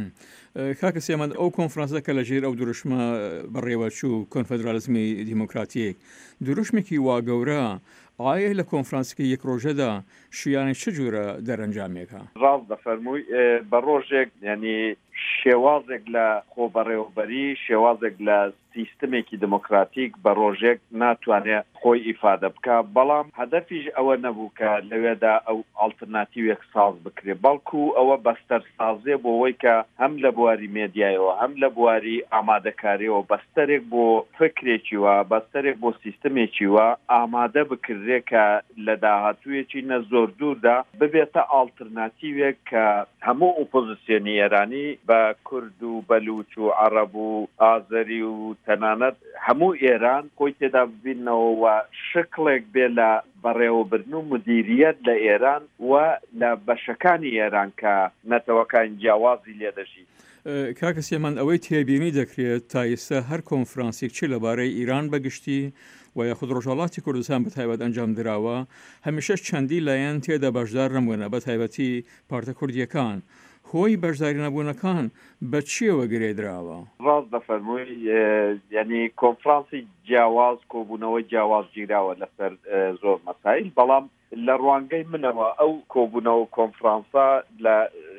کاکە سێمەند ئەو کۆنفرانسە کە لە ژێر ئەو دروشمە بەڕێوەچوو کۆنفدرالیزمی دیموکراتیک دروشمێکی وا گەورە ئایا لە کۆنفرانسەکە یەک ڕۆژەدا شیانێک چه جوورە دەرەنجامێکە؟ ڕاست دەفەرمووی بە ڕۆژێک یعنی شێوازێک لە خۆبەڕێوەبەری شێوازێک لە سیستمێکی دموکراتیک بە ڕۆژێک ناتوانێت خۆی ئیفادە بکە بەڵام هەدەفیش ئەوە نەبوو کە لەوێدا ئەو ئالتەرناتیڤێک ساز بکرێت بەڵکو ئەوە بەستەرسازیە بۆ ئەوەی کە هەم لە بواری مێدیایەوە هەم لە بواری ئامادەکاریەوە بەستەرێک بۆ فکرێکی وە بەستەرێک بۆ سیستمێکی وە ئامادە بکردێت کە لە داهاتوویەکی نە زۆر دووردا ببێتە ئالتەرناتیڤێک کە هەموو ئۆپۆزیسیۆنی ئێرانی بە کورد و بەلوچ و عەرەب و ئازەری و تەنانەت هەموو ئێران خۆی تێدا ببینەوە و شکڵێک بێ لە بەڕێوەبردن و مدیریەت لە ئێران و لە بەشەکانی ئێران کە نەتەوەکان جیاوازی لێدەژی. کاکە سێمان ئەوەی تێبینی دەکرێت تا ئێستا هەر کۆنفرانسێک چی لەبارەی ئیران بەگشتی و یاخود ڕۆژهەڵاتی کوردستان بە تایبەت ئەنجام دراوە هەمیشەش چەندی لایەن تێدا بەشدار نەبوونە بە تایبەتی پارتە کوردیەکان. هۆی بەشداری نەبوونەکان بە چیەوە گرێدراوە؟ ڕاست دەفەرمووی یعنی کۆنفرانسی جیاواز کۆبوونەوەی جیاواز گیراوە لەسەر زۆر مەسایل بەڵام لە ڕوانگەی منەوە ئەو کۆبوونەوە کۆنفرانسا لە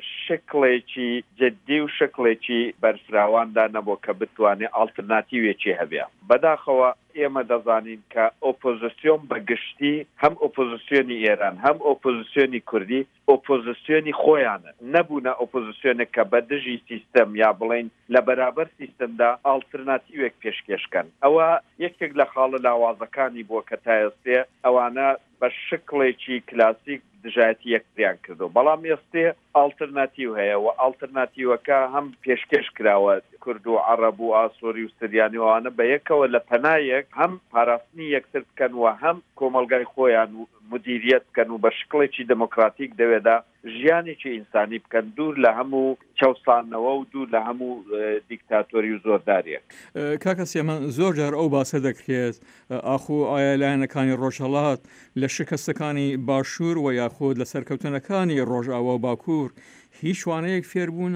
شکڵێکی جددی و شکڵێکی بەرفراواندا نەبوو کە بتوانێت ئالتەرناتیڤێکی هەبێ. بەداخەوە ئێمە دەزانین کە ئۆپۆزیسیۆن بەگشتی هەم ئۆپۆزیسیۆنی ئێران هەم ئۆپۆزیسیۆنی کوردی ئۆپۆزیسیۆنی خۆیانە نەبوونە ئۆپۆزیسیۆنێک کە بە دژی سیستەم یا بڵین لە بەرابەر سیستەمدا ئالتەرناتیڤێک پێشکەشکەن. ئەوە یەکێک لە خاڵە لاوازەکانی بووە کە تا ئێستێ ئەوانە بە شکڵێکی کلاسیک دژایەتی یەکتریان کردو بەڵام ئێستێ ئالتەرناتیڤ هەیە و ئالتەرناتیڤەکە هەم پێشکەش کراوە کورد و عەرەب و ئاسۆری و سریانی وانە بە یەکەوە لە پەنایەک هەم پاراستنی یەکتر بکەن و هەم کۆمەلگای خۆیان و مدیریەت بکەن و بە شکڵێکی دموکراتیک دەوێدا ژیانێکی ئینسانی بکەن دوور لە هەموو چەوسانەوە و دوور لە هەموو دیکتاتۆری و زۆرداریەک. کاکە سێمان زۆر جار ئەو باسە دەکرێت ئاخۆ ئایا لایەنەکانی ڕۆژهەڵات لە شکستەکانی باشوور و یاخود لە سەرکەوتنەکانی ڕۆژئاوا و باکوور هیچ وانەیەک فێربوونە؟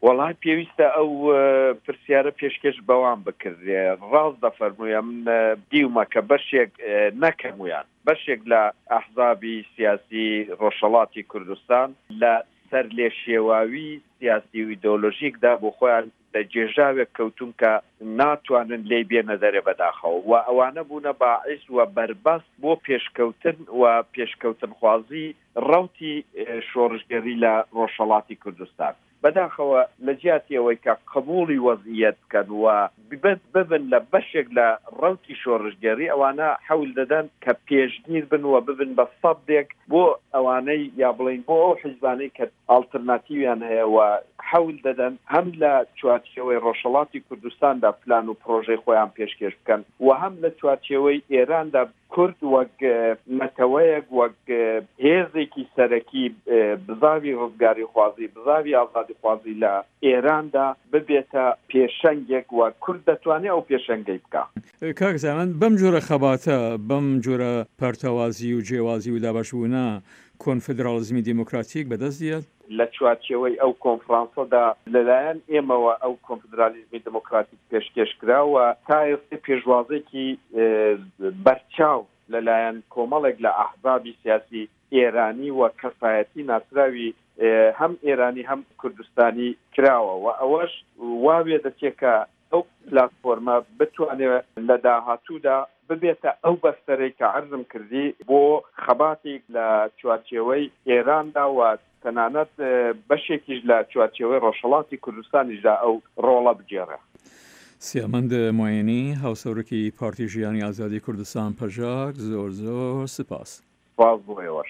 وەڵای پێویستە ئەو پرسیارە پێشکەش بەوان بکردێ ڕاست دەفەرموویە من دیومە کە بەشێک نەکەمویان بەشێک لە ئەحزابی سیاسی ڕۆژهەڵاتی کوردستان لە سەر لێ شێواوی سیاسی و ئیدۆلۆژیکدا بۆ خۆیان لە جێژاوێک کەوتون کە ناتوانن لێ بێنە دەرێ بەداخەوە و ئەوانە بوونە باعث و بەربەست بۆ پێشکەوتن و پێشکەوتنخوازی ڕەوتی شۆڕشگەری لە ڕۆژهەڵاتی کوردستان بەداخەوە لە جیاتی ئەوەی کە قبوڵی وەزعیەت بکەن و ببن لە بەشێک لە ڕەوتی شۆڕشگەری ئەوانە حەول دەدەن کە پێشگیر بن و ببن بە سەبدێک بۆ ئەوانەی یا بڵین بۆ ئەو حیزبانەی کە ئالترناتیویان هەیە و حەول دەدەن هەم لە چوارچێوەی ڕۆژهەڵاتی کوردستاندا پلان و پرۆژەی خۆیان پێشکەش بکەن و هەم لە چوارچێوەی ئێراندا کورد وەک نەتەوەیەک وەک هێزێکی سەرەکی بزاوی ڕزگاری خوازی بزاوی ئازادی خوازی لە ئێراندا ببێتە پێشەنگێک و کورد دەتوانێت ئەو پێشەنگەی بکە. کاک زەمەند بەم جۆرە خەباتە بەم جۆرە پەرتەوازی و جێوازی و دابەشبوونە کۆنفدرالیزمی دیموکراتیک بەدەست دێت لە چوارچێوەی ئەو کۆنفرانسەدا لەلایەن ئێمەوە ئەو کۆنفدرالیزمی دموکراتیک پێشکەشکراوە تا ئێستا پێشوازێکی بەرچاو لەلایەن کۆمەڵێک لە ئەحزابی سیاسی ئێرانی و کەفایەتی ناسراوی هەم ئێرانی هەم کوردستانی کراوە و ئەوەش واوێ دەچێت ئەو پلاتفۆرمە بتوانێت لە داهاتوودا ببێتە ئەو بەستەرەی کە عەرزم کردی بۆ خەباتێک لە چوارچێوەی ئێراندا و تەنانەت بەشێکیش لە چوارچێوەی ڕۆژهەڵاتی کوردستانیشدا ئەو ڕۆڵە بگێڕێ. سیامەند موێنی هاوسەورێکی پارتی ژیانی ئازادی کوردستان پەژاک زۆر زۆر سپاس. سپاس بۆ ئێوەش.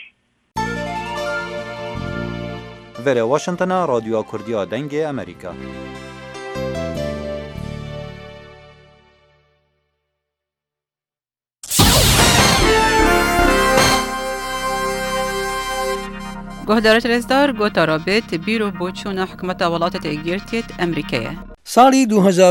Vere Washington'a Radyoya Kurdiya Dengê Amerîka. گهدارت رزدار گوتا رابط بیرو بۆچوونە حکومەتە وڵاتە یەکگرتوویەت ئەمریکایە. ساڵی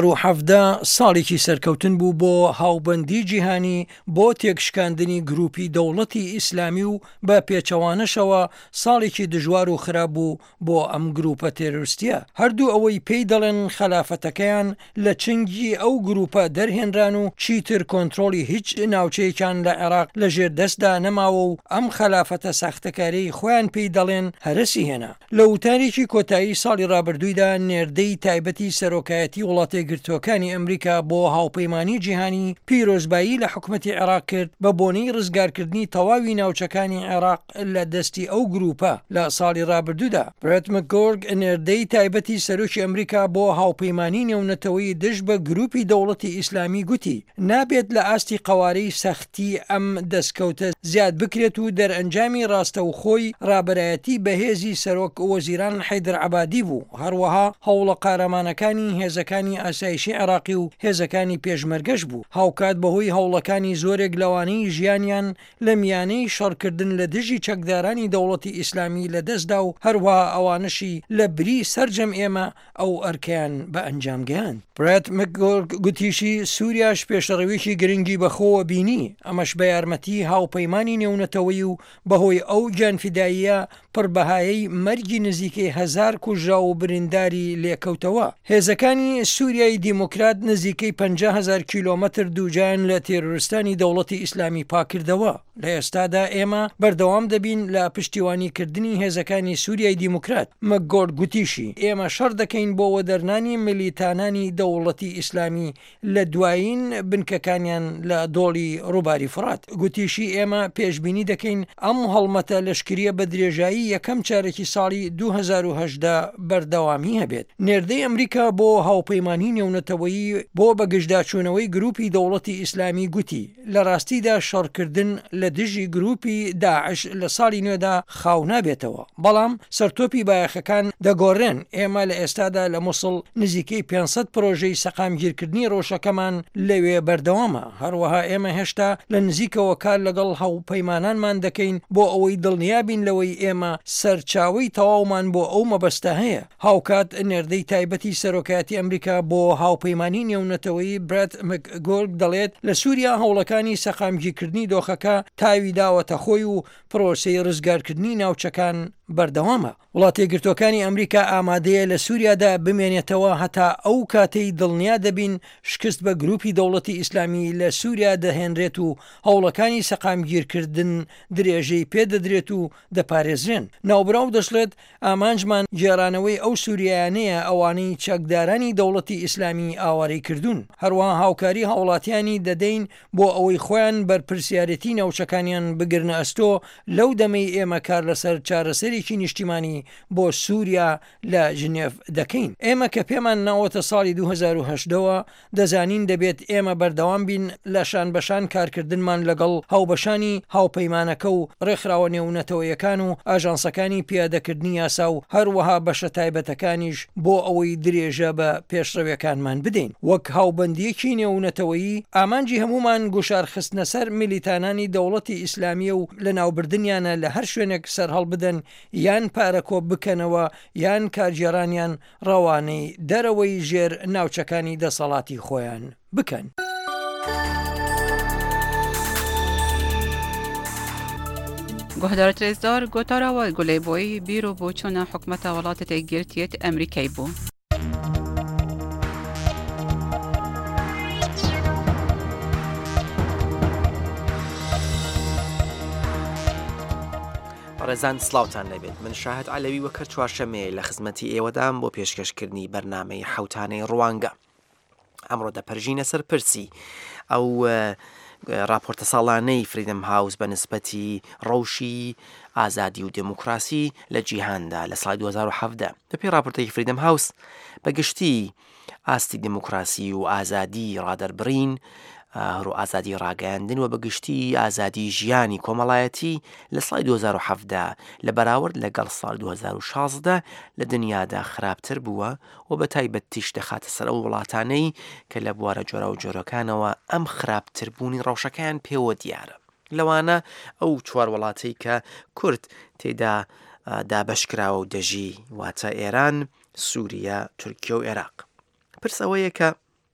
2017 ساڵێکی سەرکەوتن بوو بۆ هاوبەندی جیهانی بۆ تێکشکاندنی گروپی دەوڵەتی ئیسلامی و بە پێچەوانەشەوە ساڵێکی دژوار و خراپ بوو بۆ ئەم گروپە تێرۆریستیە. هەردوو ئەوەی پێی دەڵێن خەلافەتەکەیان لە چنگی ئەو گروپە دەرهێنران و چیتر کۆنتڕۆلی هیچ ناوچەیەکان لە عێراق لە ژێر دەستدا نەماوە و ئەم خەلافەتە ساختەکاری خۆیان پێی دەڵێن هەرسی هێنا. لە وتارێکی کۆتایی ساڵی ڕابردوویدا نێردەی تایبەتی سەرۆکایەتی وڵاتە یەکگرتووەکانی ئەمریکا بۆ هاوپەیمانی جیهانی پیرۆزبایی لە حکومەتی عێراق کرد بە بۆنەی ڕزگارکردنی تەواوی ناوچەکانی عێراق لە دەستی ئەو گروپە لە ساڵی ڕابردوودا. برێت مەکگۆرگ نێردەی تایبەتی سەرۆکی ئەمریکا بۆ هاوپەیمانی نێونەتەوەی دژ بە گروپی دەوڵەتی ئیسلامی گوتی نابێت لە ئاستی قەوارەی سەختی ئەم دەستکەوتە زیاد بکرێت و دەرئەنجامی ڕاستەوخۆی ڕابەرایەتی بەهێزی سەرۆک وەزیران حەیدر عەبادی بوو. هەروەها هەوڵە قارەمانەکانی هێزەکانی ئاسایشی عێراقی و هێزەکانی پێشمەرگەش بوو. هاوکات بەهۆی هەوڵەکانی زۆرێک لەوانەی ژیانیان لە میانەی شەڕکردن لە دژی چەکدارانی دەوڵەتی ئیسلامی لە دەستدا و هەروەها ئەوانشی لە بری سەرجەم ئێمە ئەو ئەرکیان بە ئەنجام گەیاند. برێت مەکگۆرگ گوتیشی سووریاش پێشەڕەوێکی گرنگی بەخۆوە بینی ئەمەش بە یارمەتی هاوپەیمانی نێونەتەوەی و بەهۆی ئەو گیانفیداییە پڕبەهایەی مەرگی نزیکەی 1000 کوژرا و برینداری لێکەوتەوە. هێزەکانی سووریای دیموکرات نزیکەی 50,000 کیلۆمەتر دووجان لە تێرۆریستانی دەوڵەتی ئیسلامی پاکردەوە. لە ئێستادا ئێمە بەردەوام دەبین لە پشتیوانیکردنی هێزەکانی سووریای دیموکرات. مەکگۆرگ گوتیشی ئێمە شەڕ دەکەین بۆ وەدەرنانی ملیتانانی دەوڵەتی ئیسلامی لە دوایین بنکەکانیان لە دۆڵی ڕووباری فرات. گوتیشی ئێمە پێشبینی دەکەین ئەم هەڵمەتە لەشکریە بە درێژایی یەکەم چارێکی ساڵی 2018 بەردەوامی هەبێت. نێردەی ئەمریکا بۆ هاوپەیمانی نێونەتەوەیی بۆ بەگەشتداچوونەوەی گروپی دەوڵەتی ئیسلامی گوتی لە ڕاستیدا شەڕکردن لە دژی گروپی داعش لە ساڵی نوێدا خاو نابێتەوە. بەڵام سەرتۆپی بایەخەکان دەگۆڕێن ئێمە لە ئێستادا لە مووسڵ نزیکەی 500 پرۆژەی سەقامگیرکردنی ڕۆژەکەمان لەوێ بەردەوامە. هەروەها ئێمە هێشتا لە نزیکەوە کار لەگەڵ هاوپەیمانانمان دەکەین بۆ ئەوەی دڵنیابین لەوەی ئێمە سەرچاوی تەواومان بۆ ئەو مەبەستە هەیە. هاوکات نێردەی تایبەتی سەرۆکایەتی ئەمریکا بۆ هاوپەیمانی نێونەتەوەی برێت مەکگۆرگ دەڵێت لە سووریا هەوڵەکانی سەقامگیرکردنی دۆخەکە تاوی داوەتە خۆی و پرۆسەی ڕزگارکردنی ناوچەکان بەردەوامە. وڵاتە یەکگرتووەکانی ئەمریکا ئامادەیە لە سووریادا بمێنێتەوە هەتا ئەو کاتەی دڵنیا دەبین شکست بە گروپی دەوڵەتی ئیسلامی لە سووریا دەهێنرێت و هەوڵەکانی سەقامگیرکردن درێژەی پێدەدرێت و دەپارێزرێن. ناوبراو دەشڵێت ئامانجمان گێرانەوەی ئەو سووریانەیە ئەوانەی چەکدارانی دەوڵەتی ئیسلامی ئاوارەی کردوون. هەروەها هاوکاری هاوڵاتیانی دەدەین بۆ ئەوەی خۆیان بەرپرسیارەتی ناوچەکانیان بگرنە ئەستۆ لەو دەمەی ئێمە کار لەسەر چارەسەرێکی نیشتیمانی بۆ سووریا لە ژنێف دەکەین. ئێمە کە پێمان ناوەتە ساڵی 2010ەوە دەزانین دەبێت ئێمە بەردەوام بین لە شان بەشان کارکردنمان لەگەڵ هاوبەشانی هاوپەیمانەکە و ڕێکخراوە نێونەتەوەیەکان و ئاژانسەکانی پیادەکردنی یاسا و هەروەها بەشە تایبەتەکانیش بۆ ئەوەی درێژە بە پێشڕەویەکانمان بدەین. وەک هاوبەندیەکی نێونەتەوەیی ئامانجی هەمومان گوشارخستنە سەر میلیتانانی دەوڵەتی ئیسلامیە و لە ناوبردنیانە لە هەر شوێنێک سەرهەڵ بدەن یان پارەکۆ بکەنەوە یان کارگێڕانیان ڕەوانەی دەرەوەی ژێر ناوچەکانی دەسەڵاتی خۆیان بکەن. گۆهدارە ترێزدار گۆتاراوە گولەیبۆی بیرۆ بۆ چۆنە حکومەتە وڵاتە تێگرتیێت ئەمریکای بوو. ڕێزان سلااوان لەبێت من شاهد عەلەوی وەکە چوارشەمەیە لە خزمەتی ئێوەدام بۆ پێشکەشکردنی بەرنامەی حەوتانەی ڕوانگە. ئەمڕۆ دەپەرژینە سەر پرسی ئەو راپۆرتە ساڵانەی فریدم هاوس بە نسبەتی ڕەوشی ئازادی و دموکراسی لە جیهاندا لە ساڵی 2017 بەپێی راپۆرتەی فریدم هاوس بەگشتی ئاستی دموکراسی و ئازادی ڕادەربڕین هەرو ئازادی ڕاگەاندن و بەگشتی ئازادی ژیانی کۆمەڵایەتی لە ساڵی 2017 لە بەراورد لەگەڵ ساڵ 2016 لە دنیادا خراپتر بووە و بە تایبەتیش دەخاتە سەر ئەو وڵاتانەی کە لە بوارە جۆرە و جۆرەکانەوە ئەم خراپتربوونی ڕەوشەکان پێوە دیارە. لەوانە ئەو چوار وڵاتی کە کورد تێدا دابەشکراوە و دەژی واتە ئێران، سووریا، تورکیا و عێراق. پرسەوەیە کە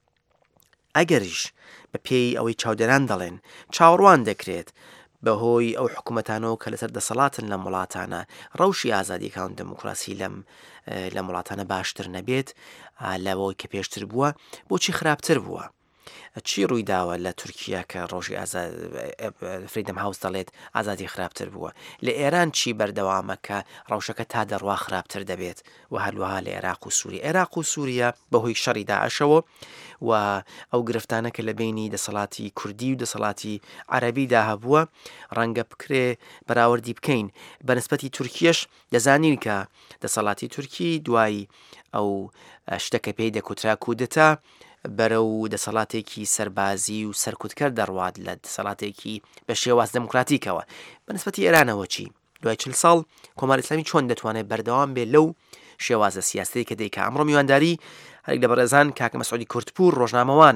ئەگەریش بە پێی ئەوەی چاودێران دەڵێن چاوەڕوان دەکرێت بەهۆی ئەو حکوومەتانەوە کە لەسەر دەسەڵاتن لە وڵاتانە ڕەوشی ئازادیەکان دموکراسی لە وڵاتانە باشتر نەبێت لەوەی کە پێشتر بووە بۆچی خراپتر بووە. چی ڕووی داوە لە تورکیا کە ڕۆژی فریدم هاوس دەڵێت ئازادی خراپتر بووە؟ لە ئێران چی بەردەوامە کە ڕەوشەکە تا دەڕوا خراپتر دەبێت و هەروەها لە عێراق و سووریە. عێراق و سووریا بەهۆی شەڕی داعشەوە و ئەو گرفتانە کە لە بینی دەسەڵاتی کوردی و دەسەڵاتی عەرەبیدا هەبووە ڕەنگە بکرێ بەراوردی بکەین. بەنسبەتی تورکیەش دەزانین کە دەسەڵاتی تورکی دوای ئەو شتەکە پێی دەکوترا کودتا بەرە و دەسەڵاتێکی سەربازی و سەرکوتکەر دەڕوات لە دەسەڵاتێکی بە شێواز دموکراتیکەوە. بەنسبەتی ئێرانەوە چی؟ دوای 40 ساڵ کۆماری ئیسلامی چۆن دەتوانێت بەردەوام بێت لەو شێوازە سیاسی کە دەیکا؟ ئەمڕۆ میوانداری هەرێک لە بەڕێزان کاکە مەسعودی کورتپور ڕۆژنامەوان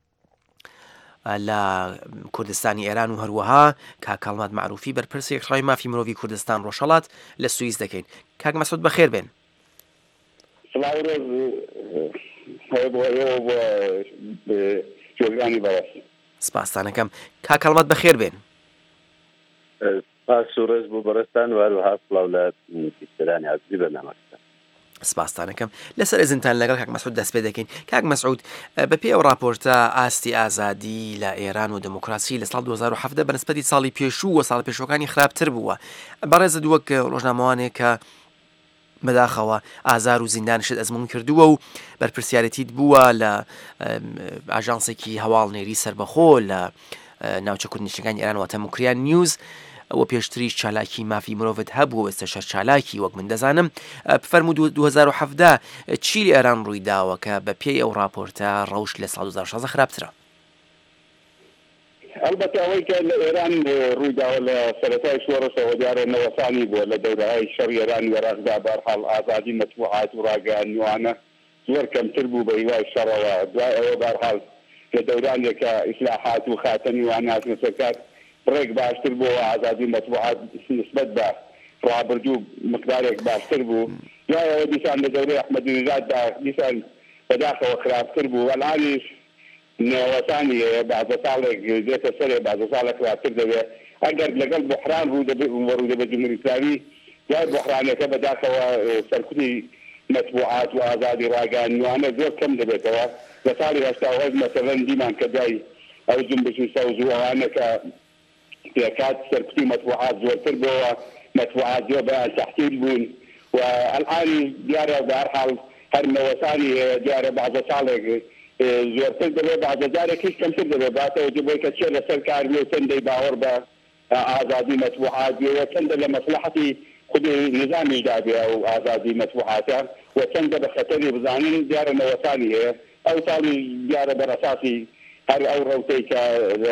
لە کوردستانی ئێران و هەروەها کاکەڵمات معروفی بەرپرسی یەکسڕای مافی مرۆڤی کوردستان ڕۆژهەڵات لە سوئیس دەکەین. کاک مەسعود بەخێر بێن. سپاسانەکەم. کاکەڵمات بەخێر بێن. سپاس و ڕێز بۆ بەڕێستان و هەروەها سڵاو لە بیستەرانی حەزبی بەرنامەکەتان. سپاسانەکەم. لەسەر ئێزنتان لەگەڵ کاک مەسعود دەست پێ دەکەین. کاک مەسعود بەپێی ئەو راپۆرتە ئاستی ئازادی لە ئێران و دموکراسی لە ساڵ 2017 بەنسبەتی ساڵی پێشوو و ساڵ پێشوەکانی خراپتر بووە. بەڕێزت وەک ڕۆژنامەوانێک کە بەداخەوە ئازار و زیندانشت ئەزمون کردووە و بەرپرسیارەتیت بووە لە ئاژانسێکی هەواڵنێری سربەخۆ لە ناوچە کوردنیشتەکانی ئێران واتە موکریان نیوز ئەوە پێشتریش چالاکی مافی مرۆڤت هەبووە ئێستا شەر چالاکی وەک من دەزانم. بفەرموو 2017 چی لە ئێران ڕووی داوە کە بە پێی ئەو راپۆرتە ڕەوش لە ساڵ 2016 خراپترە؟ البته ئەوەی کە لە ئێران ڕوویداوە لە سەرەتای شۆڕشەوە دیارە نەوەسانی بووە لە دەورەهای شەڕی ئێران و عێراقدا بەرحاڵ ئازادی مەتبوعات و ڕاگەیاندنەوانە زۆر کەمتر بوو بە هیوای شەڕەوە. دوای ئەوە بەرحاڵ لە دەورانێکە ئیسلاحات و خاتەنی وان هاتنە سەر کات ڕێک باشتر بووە ئازادی مەتبوعات نسبەت بە ڕابردوو مقدارێک باشتر بوو. دوای ئەوە دیسان لە دەورەی ئەحمەدینژاددا دیسان بەداخەوە خراپتر بوو. وەڵامیش نێوەسانی بەعزە ساڵێک دێتە سەرێ بەعزە ساڵێک خراپتر دەبێت. ئەگەر لەگەڵ بحران ڕوو دەبێت بە جمهوری ئیسلامی دوای بحرانەکە بەداخەوە سەرکوتی مەطبوعات و ئازادی ڕاگەیاندنیوانە زۆر کەم دەبێتەوە لە ساڵی 1970 مەسەڵەن دیمان کە دوای ئەو جنبش و سەوز و ئەوانە کە پێکات سەرکوتی مەطبوعات زۆرتر بووە مەطبوعات زۆر بەیان تەحتیل بوون و الآن دیارە بەهەرحاڵ هەر نەوەسانی دیارە بەعزە ساڵێک زۆرتر دەبێت بەعزە جارێکیش کەمتر دەبێت باتەوە بۆی کە چێ لەسەر کار بێ چەندەی باوەڕ بە ئازادی مەطبوعات بێ چەندە لە مەسلحەتی خودی نظامی دابێ ئەو ئازادی مەطبوعاتە و چەندە بە خەتەری بزانن دیارە نەوەسانی هەیە ئەو ساڵی دیارە بەرەساسی هەر ئەو ڕەوتەی کە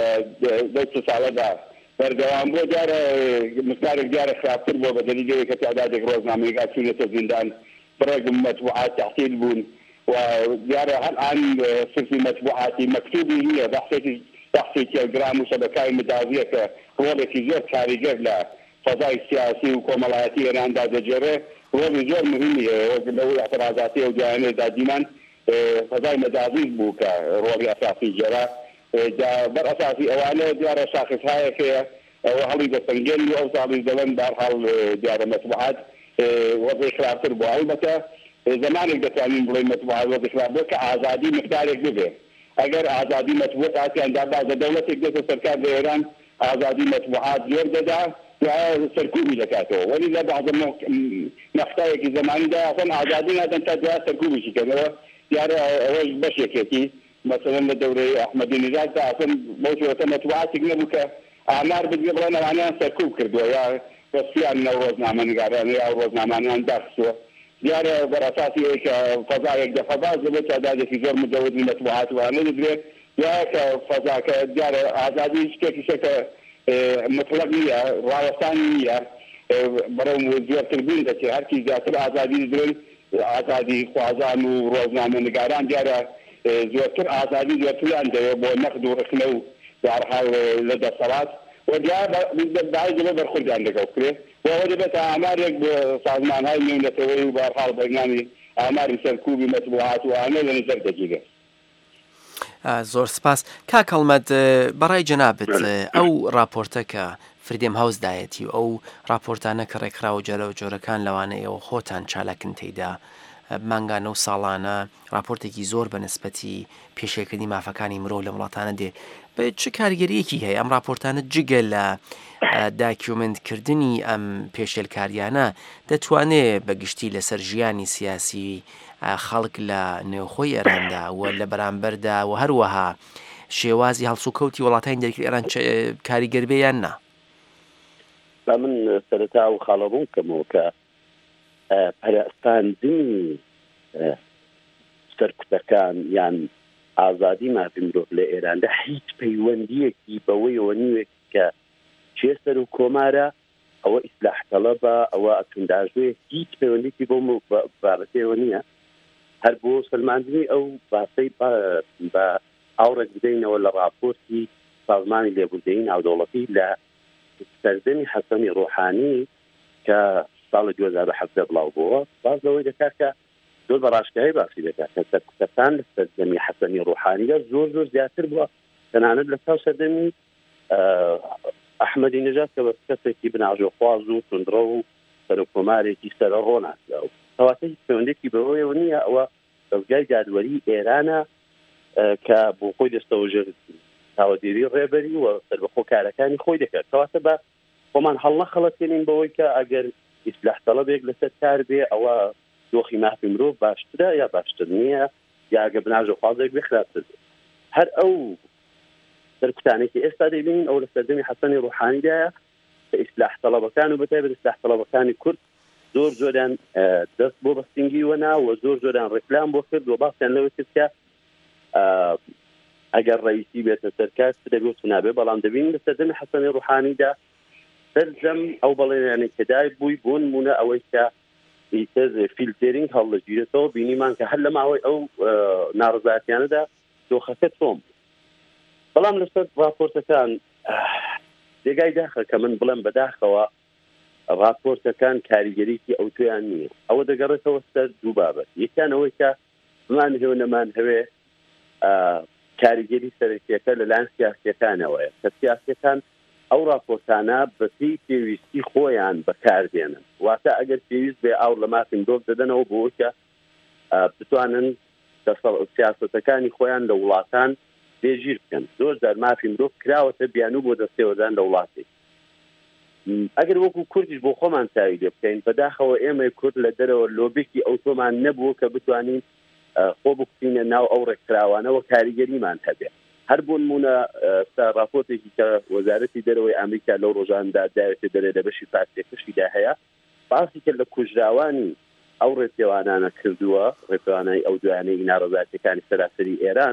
دەست ساڵەدا بەردەوام بۆ دیارە مقدارێک دیارە خراپتر بۆ بە دەلیلەوەی کە تعدادێک ڕۆژنامەیەکا چوونەتە زیندان بڕێگم مەطبوعات تەحتیل بوون و دیارە هەرئان سرفی مەطبوعاتی مەکتوبی نییە بەحثی تێلگرام و شەبەکای مداویە کە ڕۆڵێکی زۆر کاریگەر لە فەزای سیاسی و کۆمەڵایەتی ئێراندا دەجێڕێ ڕۆڵی زۆر مهمی هەیە لەوەی ئەترازاتی ئەو دوایانەدا دیمان فەزای مەداوی بوو کە ڕۆڵی ئەساسی جێرا بەر ئەساسی ئەوانە دیارە شاخصهایەک هەیە ئەوە هەڵی دەسەنگێن و ئەو ساڵی دەڵێن بەرحاڵ دیارە مەطبوعات وەزی خراپتر بووە ئەلبەتە زمانێک دەتوانین بڵێن مەطبوعات وەزی خراپ بووە کە ئازادی مقدارێک ببێ ئەگەر ئازادی مەطبوعاتیاندا بازە دەوڵەتێک دێتە سەرکار لە ئێران ئازادی مەطبوعات زۆر دەدا سەرکوبی دەکاتەوە وەلی لە بەعزە مەقتایەکی زمانیدا ئەسەن ئازادی نادەن تا دوای سەرکوبیشی کردنەوە دیارە ئەوەش بەشێکێکی مثلا لە دەورەی ئەحمەدی نژاد ئەسەن بەو شێوەتە مەطبوعاتێک نەبوو کە ئامار بگێ بڵێن ئەوانیان سەرکوب کردووە یا دەستیان لەو ڕۆژنامەنگاران یا ڕۆژنامانیان داخستووە دیارە بەرەساسی ئەوەی کە فەزایەک دەفەباز دەبێت تعدادێکی زۆر مجەودی مەطبوعات وانە دەبێت یا کە فەزاکە دیارە ئازادی شتێکی شەکە مطلق نییە ڕاوەستانی نییە بەڕێوم زیاتر بوون دەچێت هەرکی زیاتر ئازادی دەبێت ئازادی خوازان و ڕۆژنامەنگاران دیارە زۆرتر ئازادی زۆرتریان دەوێت بۆ نەقد و ڕخنە و بەهەرحاڵ لە دەسەڵات و دیارە دەبێت بەرخوردیان لەگەڵ کرێت و ئەوە دەبێت ئامارێک بە سازمانهای نێونەتەوەی و بەهەرحاڵ بەرنامی ئاماری سەرکوبی مەطبوعات و ئانە لە نظر دەگیرێت. زۆر سپاس کاک هەڵمەت بەڕای جەنابەت ئەو راپۆرتە کە فردێم هاوسدایەتی و ئەو راپۆرتانە کە ڕێکخراوە جەرە و جۆرەکان لەوانەیەوە خۆتان چالاکن تێیدا مانگانە و ساڵانە راپۆرتێکی زۆر بە نسبەتی پێشێکردنی مافەکانی مرۆڤ لە وڵاتانە دێ بە چ کارگەریەکی هەیە ئەم راپۆرتانە جگە لە داکیومنتکردنی ئەم پێشێلکاریانە دەتوانێت بەگشتی لەسەر ژیانی سیاسی خەڵک لە نێوخۆی ئێراندا و لە بەرامبەردا و هەروەها شێوازی هەڵسوکەوتی وڵاتانی دەرکی ئێران کاریگەربێ یان نا؟ من سەرەتا و خاڵەڕوون کەمەوە کە پەرستاندنی سەرکوتەکان یان ئازادی مافی مرۆڤ لە ئێراندا هیچ پەیوەندیەکی بەوەیەوە نیوێت کە چێ سەر و کۆمارە ئەوە ئیسلاح تەڵەبە ئەوە ئەتونداژوێ هیچ پەیوەندێکی بۆ بابەتەوە نییە هەر بۆ سلماندنی ئەو باسەی بە ئاوڕێک بدەینەوە لە راپۆرتی سازمانی لێبوردەیی ناودەوڵەتی لە سەردەمی حەسەنی ڕۆحانی کە ساڵی 2017 بڵاو بووە باز لەوەی دەکات کە زۆر بە ڕاشکایی باسی دەکات کە سەرکوتەکان لە سەردەمی حەسەنی ڕۆحانیدا زۆر زیاتر بووە تەنانەت لە ساو سەردەمی ئەحمەدی نژاد کە بە کەسێکی بناژۆخواز و توندڕە و سەرۆکۆمارێکی سەرە ڕۆناسرا و کەواتە هیچ پەیوەندێکی بەوەیەوە نییە ئەوە دەستگای دادوەری ئێرانە کە بۆ خۆی دەستەوەژێر تاوەدێری ڕێبەری و سەربەخۆ کارەکانی خۆی دەکات کەواتە بە خۆمان هەڵ نەخەڵەتێنین بەوەی کە ئەگەر ئیسلاح تەڵەبێک لەسەر کار بێ ئەوە دۆخی مافی مرۆڤ باشترە یا باشتر نییە یا ئەگە بناژۆخوازێک بێ خراپتر هەر ئەو سەرکوتانێکی ئێستا دەبینین ئەو لە سەردەمی حەسەنی ڕۆحانیدایە کە ئیسلاح تەڵەبەکان و بەتایبەت ئیسلاح تەڵەبەکانی کورد زۆریان دەست بۆ بەستنگی وەنا و زۆریان ڕێکلام بۆ کرد و باسییان لەوە کرد کە ئەگەر ڕئیسی بێتە سەرکار دەبێت نابێ بەڵام دەبینین لە سەردەمی حەسەنی ڕۆحانیدا سەرجەم ئەو بەڵێنیانی کەدای بووی بۆ نمونە ئەوەی کە ئیتر فیلترینگ هەڵدەگیرێتەوە بینیمان کە هەر لە ماوەی ئەو ناڕزایەتیانەدا دۆخەکە تۆم بەڵام لەسەر راپۆرتەکان جێگای داخە کە من بڵێم بەداخەوە راپۆرتەکان کاریگەریکی ئەو تویان نییە ئەوە دەگەڕێتەوە سەر دوو بابەت یەکیان ئەوەی کە بمان هێو نەمان هەوێ کاریگەری سەرەکیەکە لەلایەن سیاسیەکانەوەیە کە سیاسیەکان ئەو راپۆرتانە بەپی پێویستی خۆیان بەکاردێنن واتە ئەگەر پێویست بێ ئاو لە مافی مرۆڤ دەدەنەوە بۆکە بتوانن سیاسەتەکانی خۆیان لە وڵاتان بێژیر بکەن زۆر جار مافی مرۆڤ کراوەتە بیانوو بۆ دەستێوەدان لە وڵاتی ئەگەر وەکو کوردیش بۆ خۆمان چاوی لێ بکەین بەداخەوە ئێمە کورد لە دەرەوە لۆبێکی ئەوتۆمان نەبووە کە بتوانین خۆ بکوینە ناو ئەو ڕێکخراوانەوە کاریگەریمان هەبێ هەر بۆ نمونە راپۆرتێکی کە وەزارەتی دەرەوەی ئەمریکا لەو ڕۆژاندا داوێتە دەرێ لە بەشی پارتێکشیدا هەیە باسی کە لە کوژراوانی ئەو ڕێپێوانانە کردووە ڕێپێوانەی ئەو دوانەی ناڕەزایەتەکانی سەراسەری ئێران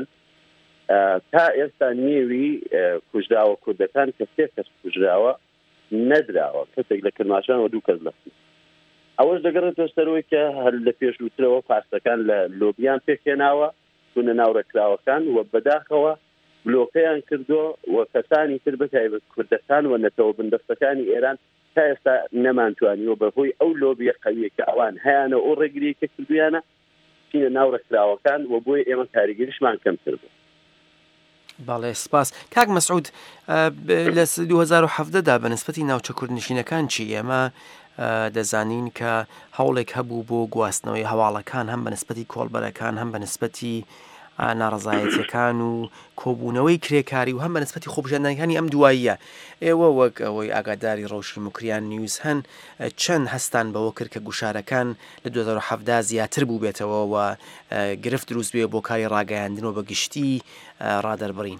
تا ئێستا نێوی کوژراوە کوردەکان کە سێ کەس کوژراوە نەدراوە کەسێک لە کرماشانەوە دوو کەس لەست ئەوەش دەگەڕێتەوە سەرەوەی کە هەر لە پێشووترەوە پارتەکان لە لۆبیان پێکێناوە چونە ناو ڕێکراوەکان و بەداخەوە بلۆکەیان کردووە و کەسانی تر بەتایبەت کوردستان و نەتەوە بندەستەکانی ئێران تا ئێستا نەمانتوانیوە بەهۆی ئەو لۆبیە قەویە کە ئەوان هەیەە ئەو ڕێگریەکە کردویانە چینە ناو ڕێکراوەکان و بۆی ئێمە کاریگەریشمان کەمتر بوو. باڵێ سپاس کاک مەسعود لە 2017دا بەنسبەتی ناوچە کوردنشینەکان چی ئێمە دەزانین کە هەوڵێک هەبوو بۆ گواستنەوەی هەواڵەکان هەم بەنسبەتی کۆڵبەرەکان هەم بەنسبەتی ناڕزایەتەکان و کۆبوونەوەی کرێکاری و هەم بەنسبەتی خۆبژاندنەکانی ئەم دواییە ئێوە وەک ئەوەی ئاگاداری ڕۆژی مکریان نیوز هەن چەند هەستان بەوە کرد کە گوشارەکان لە 2017 زیاتر بوو بێتەوە و گرفت دروست بێ بۆ کاری ڕاگەیاندنەوە بە گشتی ڕادەربڕین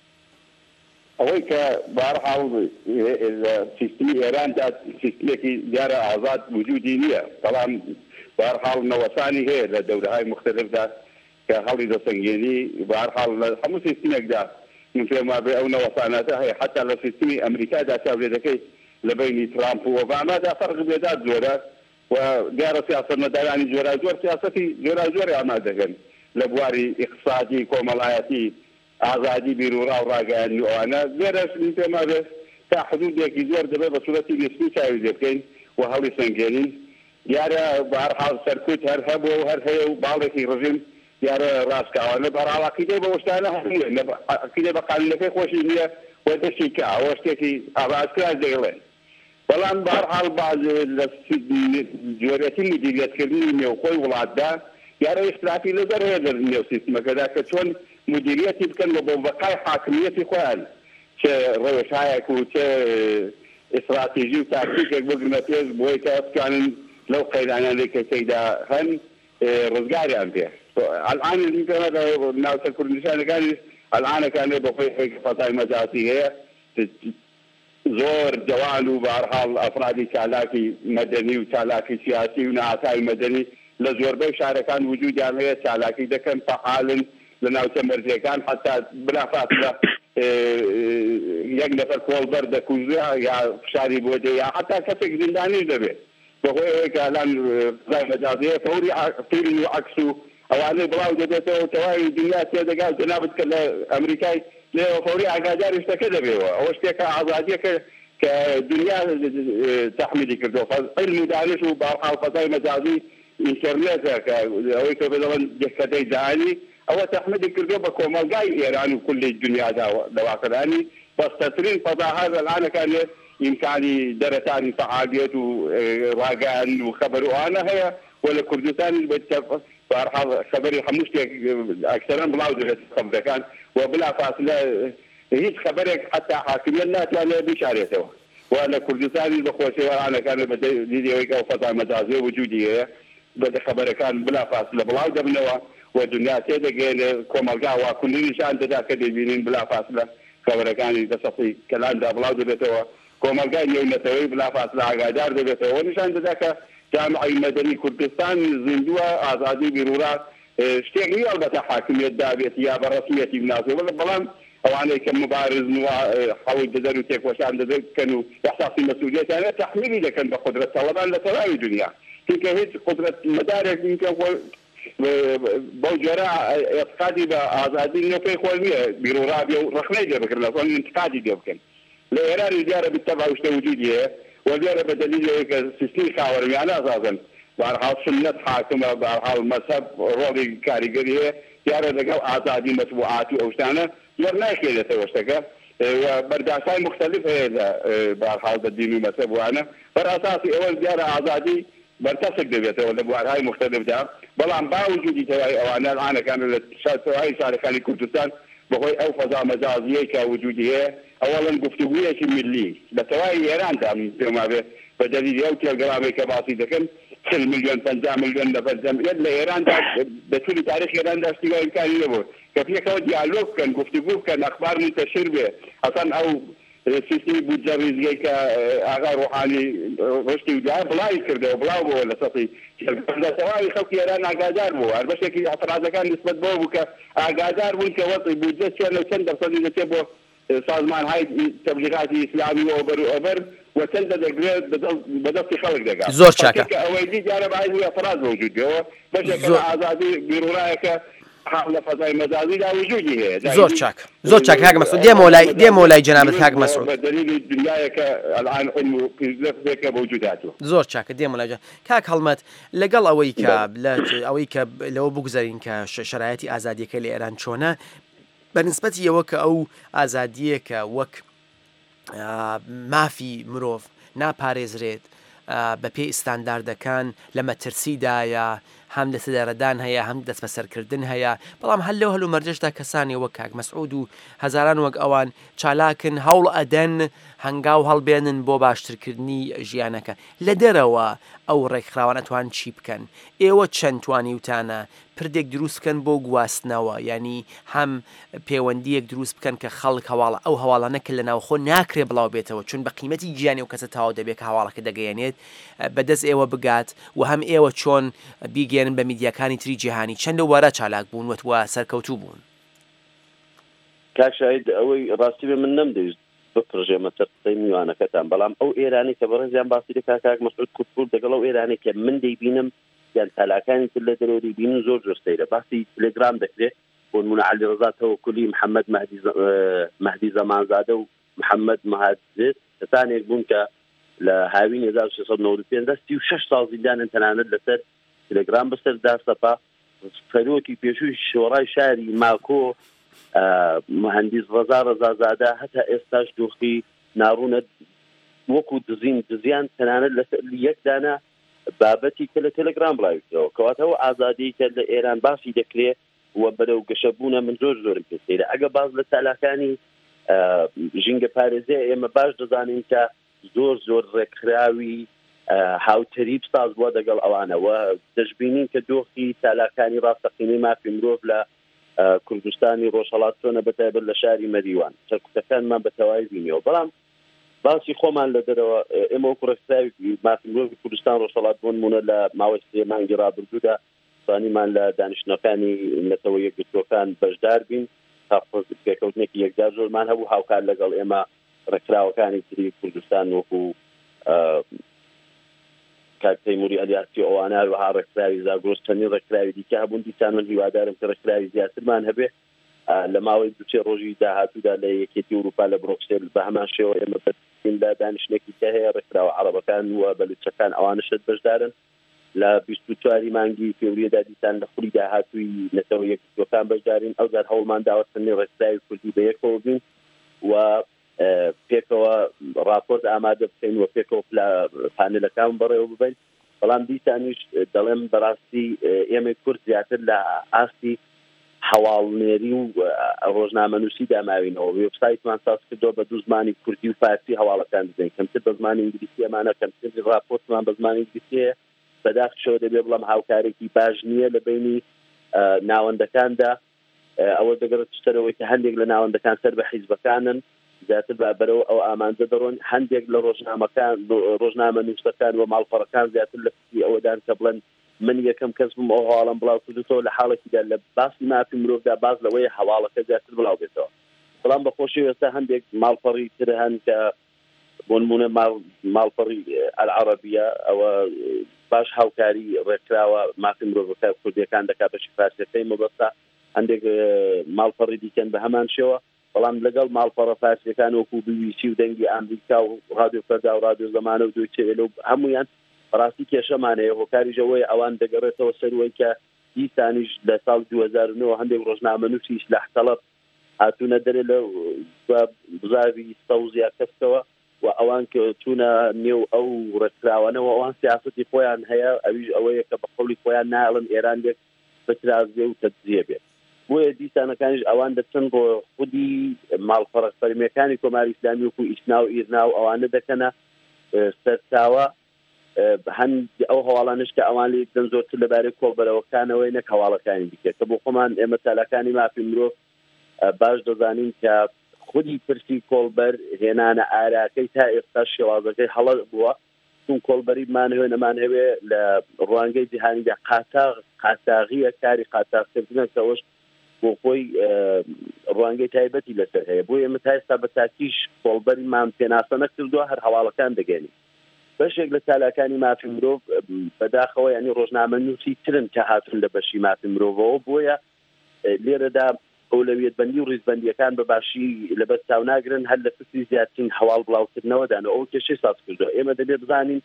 ئەوەی کە بەهەرحاڵ سیستمی ئێراندا سیستمێکی دیارە ئازاد وجودی نییە بەڵام بەهەرحاڵ نەوەسانی هەیە لە دەورەهای مختلفدا کە هەڵی دەسەنگێنی بەهەرحاڵ لە هەموو سیستمێکدا من پێم وابێ ئەو نەوەساناتە هەیە حتا لە سیستمی ئەمریکادا چاودێ دەکەی لە بینی ترامپ و ئۆبامادا فەرق بێدات زۆرە و دیارە سیاسەتمەدارانی جۆرا زۆر سیاسەتی جۆرا زۆری ئامادەگەن لە بواری ئیقتصادی کۆمەڵایەتی ئازادی بیرروڕا و ڕاگەیاندنی ئەوانە زۆرەش من پێم وابێ تا حدودێکی زۆر دەبێت بە سوورەتی نسبی چاوی لێ بکەین و هەڵی سەنگێنین دیارە بەهەرحاڵ سەرکوت هەر هەبوو و هەر هەیە و باڵێکی ڕژیم دیارە ڕاستکاوانە بەهەرحاڵ عەقیدەی بە شتانە هەیە عەقیدەی بە قانونەکەی خۆشی نییە و دەستی کە ئەوە شتێکی ئاوازکرا دەیڵێن بەڵام بەهەرحاڵ باز لە جۆرەتی مدیریەتکردنی نێوخۆی وڵاتدا دیارە ئیختلافی لەسەر هەیە لە نێو سیستمەکەدا کە چۆن مدیریەتی بکەن بۆ بەقای حاکمیەتی خۆیان چه ڕێوەشایەک و چه ئستراتیژی و تاکتیکێک بگرنە پێش بۆی کە بتوانن لەو قەیدانانەی کە تێیدا هەن ڕزگاریان پێ الان ناوچە کوردستانەکانی الانەکانێ بەخۆی فەتای مەجاسی هەیە زۆر جوان و بەهەرحاڵ ئەفرادی چالاکی مەدەنی و چالاکی سیاسی و نەئاسایی مەدەنی لە زۆربەی شارەکان وجودیان هەیە چالاکی دەکەن فعالن لە ناوچە مەرجەکان حتا بلافاصلە یەک نەفەر کۆڵبەر دەکوژێ یا فشاری بۆ دێ یا حتا کەسێک زیندانیش دەبێت بەخۆی ئەوەی کە الان فەتای مەجازیە فەوری فیلم و عەکس و ئەوانەی بڵاو دەبێتەوە تەواوی دنیا تێدەگات جەنابەت کە لە ئەمریکای لێوە فەوری ئاگاداری شتەکە دەبێەوە ئەوە شتێکە ئازادیەکە کە دنیا تەحمیلی کردەوە علم و دانش و بەهەرحاڵ فەتای مەجازی ئینتەرنێتە کە ئەوەی کە بڵێن جەکەتەی داهانی ئەوە تەحمیلی کردەوە بە کۆمەلگای ئێران و کولی دنیادا دەواکەدانی بەستەترین فەزاهات الانەکان ئیمکانی دەرەتانی فعالیت و ڕاگەیاندن و خەبەر وانە هەیە و لە کوردستانی بەهەرحاڵ خەبەری هەموو شتێک ئەکسەرەن بڵاو دەبێت خەبەرەکان و بلافاصلە هیچ خەبەرێک حتا حاکمیت ناتوانێت بشارێتەوە و لە کوردستانی بەخۆشیوانەکان بە دیدەوەی ئەو فەتای مەجازی وجودی هەیە بە خەبەرەکان بلافاصلە بڵاو دەبنەوە و دنیا تێدەگەێنێ کۆمەلگا واکوندنیشان دەدا کە دەبینین بلافاصلە خەبەرەکانی دەسەڵی کەلاندا بڵاو دەبێتەوە کۆمەلگای نێونەتەوەی بلافاصلە ئاگادار دەبێتەوە نیشان دەدا کە جامعی مەدەنی کوردستان زیندووە ئازادی بیرروڕا شتێک نیە ئەلبەتە حاکمیت دابێت یا بە ڕەسمیەتی بناسێت بەڵام ئەوانەی کە مبارزن و حەوڵ دەدەن و تێکۆشان دەکەن و احساسی مەسئولیەتیانە تەحمیلی دەکەن بە قودرەت تەڵەبان لە تەواوی دنیا چونکە هیچ قودرەت مەدارێک بەو جۆرە ئێعتقادی بە ئازادی نەوەی خۆی نییە بیرروڕا بێ و ڕەخنەی دێ بکرد لە سۆن انتقادی دێ بکەن لە ئێرانی دیارە بالتەبع شتە وجودی هەیە وزير بدليل كسيستي خاوري أنا أساسا بارحال سنة حاكمة بارحال مذهب رولي كاريجرية يارا دقاو آزادي مطبوعات وأوشتانا يرنا كده توشتكا بەرداشتای مختلف هەیە لە بارحاڵ بە دین و مەسەب وانە بەرئاساسی ئەوە دیارە ئازادی بەرتەسک دەبێتەوە لە بوارهای مختلفدا بەڵام باوجودی تەواوی ئەوانە ئاانەکان لە تەواوی شارەکانی کوردستان بەخۆی ئەو فەزا مەجازیەی کە وجودی هەیە ئەوەڵەن گفتوگویەکی ملی لە تەواوی ئێراندا پێما بێ بە دەلیلی ئەو تێلگرامێک کە باسی دەکەن 40 ملیۆن 50 ملیۆن نەفەر جەمعیەت لە ئێراندا بە تووری تاریخ ئێراندا شتیگای امکانی نەبوو کە پێکەوە دیالۆگ بکەن گفتوگو بکەن ئەخبار منتەشر بێ ئەسەن ئەو سیستمی بودجە ریزگەی کە ئاغا ڕوحانی ڕشتی ودا بڵاوی کردەوە بڵاو بووە لە سەتی لە تەواوی خەڵکی ئێران ئاگادار بوو هەر بەشێکی ئەترازەکان نسبەت بۆ بوو کە ئاگادار بوون کە وەڵی بودجە چێ لە چەند دەرسەدی دەچێت بۆ سازمانهای تبلیغاتی ئیسلامی و ئۆبەر و ئۆبەر وەچەندە دەگرێت بەدەستی خەڵک دەگات زۆر چاکە ئەوەی دی دیارە باید ئەفراد بەوجود بێەوە بەشێکە لە ئازادی بیرۆڕایەکە لە فەزای مەجازیدا وجودی هەیە زۆر چاک زۆر چاک کاک مەسعود دێمە لای جەنابەت کاک مەسعود بە دلیلی دنیایەکە ئەلعان علم و پێکە بەوجود هاتووە زۆر چاکە دێمە لای کاک هەڵمەت لەگەڵ ئەوەی کە ئەوەی کە لەوە بگوزارین کە شرایەتی ئازادیەکە لە ئێران چۆنە بەنسبەتی ئەوە کە ئەو ئازادیەکە وەک مافی مرۆڤ ناپارێزرێت بە پێی ئستانداردەکان لە مەترسیدایە هەم لە سدارەدان هەیە هەم دەست بەسەرکردن هەیە بەڵام هەلو هەلو مەرجەشدا کەسانی وەک کاک مەسعود و هەزاران وەک ئەوان چالاکن هەوڵ ئەدەن هەنگاو هەڵبێنن بۆ باشترکردنی ژیانەکە لە دەرەوە ئەو ڕێکخراوان ئەتوان چی بکەن ئێوە چەند توانی وتانە پردێک دروست بکەن بۆ گواستنەوە ینی هەم پەیوەندیەک دروست بکەن کە خەڵک هەواڵە ئەو هەواڵانەکە لە ناوخۆ ناکرێ بڵاو بێتەوە چون بە قیمەتی گیانی و کەسە تاوا دەبێت هەواڵەکە دەگەیەنێت بەدەست ئێوە بگات و هەم ئێوە چۆن بیگەێنن بە میدیاکانی تری جیهانی چەندە وارە چالاک بوون وتوە سەرکەوتوو بوون کاکشاید ئەوەی ڕاستی بێ من نەمدەویست بپڕژێمە سەرقسەی میوانەکەتان بەڵام ئەو ئێرانی کە بەڕێزیان باسی دەکا کاک مەسعود کوردپور دەگەڵ ئەو ئێرانی کە من دەیبینم یان تالاکانی تر لە دەرەوە دەیبینن زۆر زۆر سەیرە باسی تلگرام دەکرێت بۆ نمونە عەلی ڕەزا تەوەکولی محەممەد مەهدی زەمانزادە و محەممەد مەهادزێت کەسانێک بوون کە لە هاوین 1995 36 ساڵ زیندانن تەنانەت لەسەر تلگرام بەسەر داسەپا سەرۆکی پێشووی شۆڕای شاری ماکۆ مهندس ڕەزا ڕەزازادە هەتا ئێستاش دۆخی ناڕوونە وەکو دزیان تەنانەت لەسەر یەکدانە بابەتی کە لە تەلەگرام بڵاویتەوە کەواتەوە ئازادی کە لە ئێران باسی دەکرێت وە بەرەو گەشەبوونە من زۆر زۆرم پێسەیرە ئەگە باز لە تالاکانی ژینگە پارێزێ ئێمە باش دەزانین کە زۆر زۆر ڕێکخراوی هاوتەریب ساز بووە دەگەڵ ئەوانەوە دەشبینین کە دۆخی تالاکانی ڕاستەقینەی مافی مرۆڤ لە کوردستانی ڕۆژهەڵات چۆنە بەتایبەت لە شاری مەریوان سەرکوتەکانمان بە تەواوی بینیەوە بەڵام باسی خۆمان لە دەرەوە ئێمە وەکو ڕێکخراوی مافی مرۆڤی کوردستان ڕۆژهەڵات بوونمونە لە ماوەی 3 مانگی ڕابردوودا توانیمان لە دانیشتنەکانی نەتەوە یەکگرتوەکان بەشدار بین تا پێکەوتنێکی یەکجار زۆرمان هەبوو هاوکار لەگەڵ ئێمە ڕێکخراوەکانی تری کوردستان وەکو کاک تەیموری ئەلیاسی ئەوانە وەها ڕێکخراوی زاگرۆستنی ڕێکخراوی دیکە هەبوون دیسان من هیوادارم کە ڕێکخراوی زیاترمان هەبێ لە ماوەی دوچێ ڕۆژی داهاتوودا لە یەکێتی ئەوروپا لە بڕۆکسێل بە هەمان شێوە ئێمە بەین لە دانیشتێکی کە هەیە ڕێکخراوە عەرەبەکان و بەلوچەکان ئەوانەشت بەشدارن لە 24 مانگی فێوریەدا دیسان لە خولی داهاتووی نەتەوە یەکگرتوەکان بەشدارین ئەوزار هەوڵمان داوەستنی ڕێکخراوی کوردی بەیەکەوە بین و پێکەوە راپۆرت ئامادە بکەین و پێکەوە پانلەکان بەڕێوە ببین بەڵام دیسانیش دەڵێم بەڕاستی ئێمە کورد زیاتر لە ئاستی هەواڵنێری و ڕۆژنامەنووسی داماوینەوە وێبسایتمان ساز کردەوە بە دوو زمانی کوردی و فارسی هەواڵەکان بزین کەمتر بە زمانی ئینگلیسی ئەمانە کەمتر راپۆرتمان بە زمانی ئینگلیسیە بەداخشەوە دەبێ بڵام هاوکارێکی باش نییە لە بینی ناوەندەکاندا ئەوە دەگەڕێت شتەرەوەی کە هەندێک لە ناوەندەکان سەر بە حیزبەکانن زیاتر بەرەوە ئەو ئامانجە دەڕۆن هەندێک لە ڕۆژنامە نووسەکان و ماڵپەڕەکان زیاتر لە فکری ئەوەدان کە بڵێن من یەکەم کەس بم ئەو هەواڵم بڵاو کردوتەوە لە حاڵێکیدا لە باسی مافی مرۆڤدا باز لەوەی هەواڵەکە زیاتر بڵاو بێتەوە بەڵام بەخۆشی ئێستا هەندێک ماڵپەڕی تر هەن کە بۆ نمونە ماڵپەڕی ئەلعەرەبیە ئەوە باش هاوکاری ڕێکراوە مافی مرۆڤەکە کوردیەکان دەکات بەشی فارسیەکەی مەبەستا هەندێک ماڵپەڕی دیکەن بە هەمان شێوە بەڵام لەگەڵ ماڵپەڕە فارسیەکان وەکو BBC و دەنگی ئەمریکا و رادیۆ فەردا و رادیۆ زەمانە و دوی چێلە و هەمویان ڕاستی کێشەمانەیە هۆکاریژەوەی ئەوان دەگەڕێتەوە سەروەی کە دیسانیش لە ساڵ 2009 هەندێک ڕۆژنامەنووسیش لە حتەڵەب هاتوونە دەرێ لە بزاوی سەوزیا کەسەوە و ئەوان کە چوونە نێو ئەو ڕێکخراوانەوە ئەوان سیاسەتی خۆیان هەیە ئەویش ئەوەیە کە بە قەولی خۆیان ناڵن ئێران لێک بەترازێ و تەجزیە بێت بۆیە دیسانەکانیش ئەوان دەچن بۆ خودی ماڵپەڕە فەرمیەکانی کۆماری ئیسلامی وەکو ئیسنا و ئیرنا و ئەوانە دەکەنە سەرچاوە هەند ئەو هەواڵانش کە ئەوان لێ دەن زۆرتر لەبارەی کۆڵبەرەوەکانەوەی نەک هەواڵەکانی دیکە کە بۆ خۆمان ئێمە تالەکانی مافی مرۆڤ باش دەزانین کە خودی پرسی کۆڵبەر هێنانە ئاراکەی تا ئێستا شێوازەکەی هەڵە بووە چون کۆڵبەریمان هەوێ نەمان هەوێ لە ڕوانگەی جیهانیدا قاتاغیە کاری قاتاغکردنە کەەوەش بۆ خۆی ڕوانگەی تایبەتی لەسەر هەیە بۆ ئێمە تا ئێستا بە تاکیش کۆڵبەریمان پێناسە نەکردووە هەر هەواڵەکان دەگەێنی بەشێک لە تالاکانی مافی مرۆڤ بەداخەوە ینی ڕۆژنامە نووسی ترن کە هاتون لە بەشی مافی مرۆڤەوە بۆیە لێرەدا ئەولەویەت بەندی و ڕیزبەندیەکان بەباشی لەبەر چاو ناگرن هەر لە پرسی زیاترین هەواڵ بڵاوکردنەوەدانە ئەو کێشەی ساز کردووە ئێمە دەبێت بزانین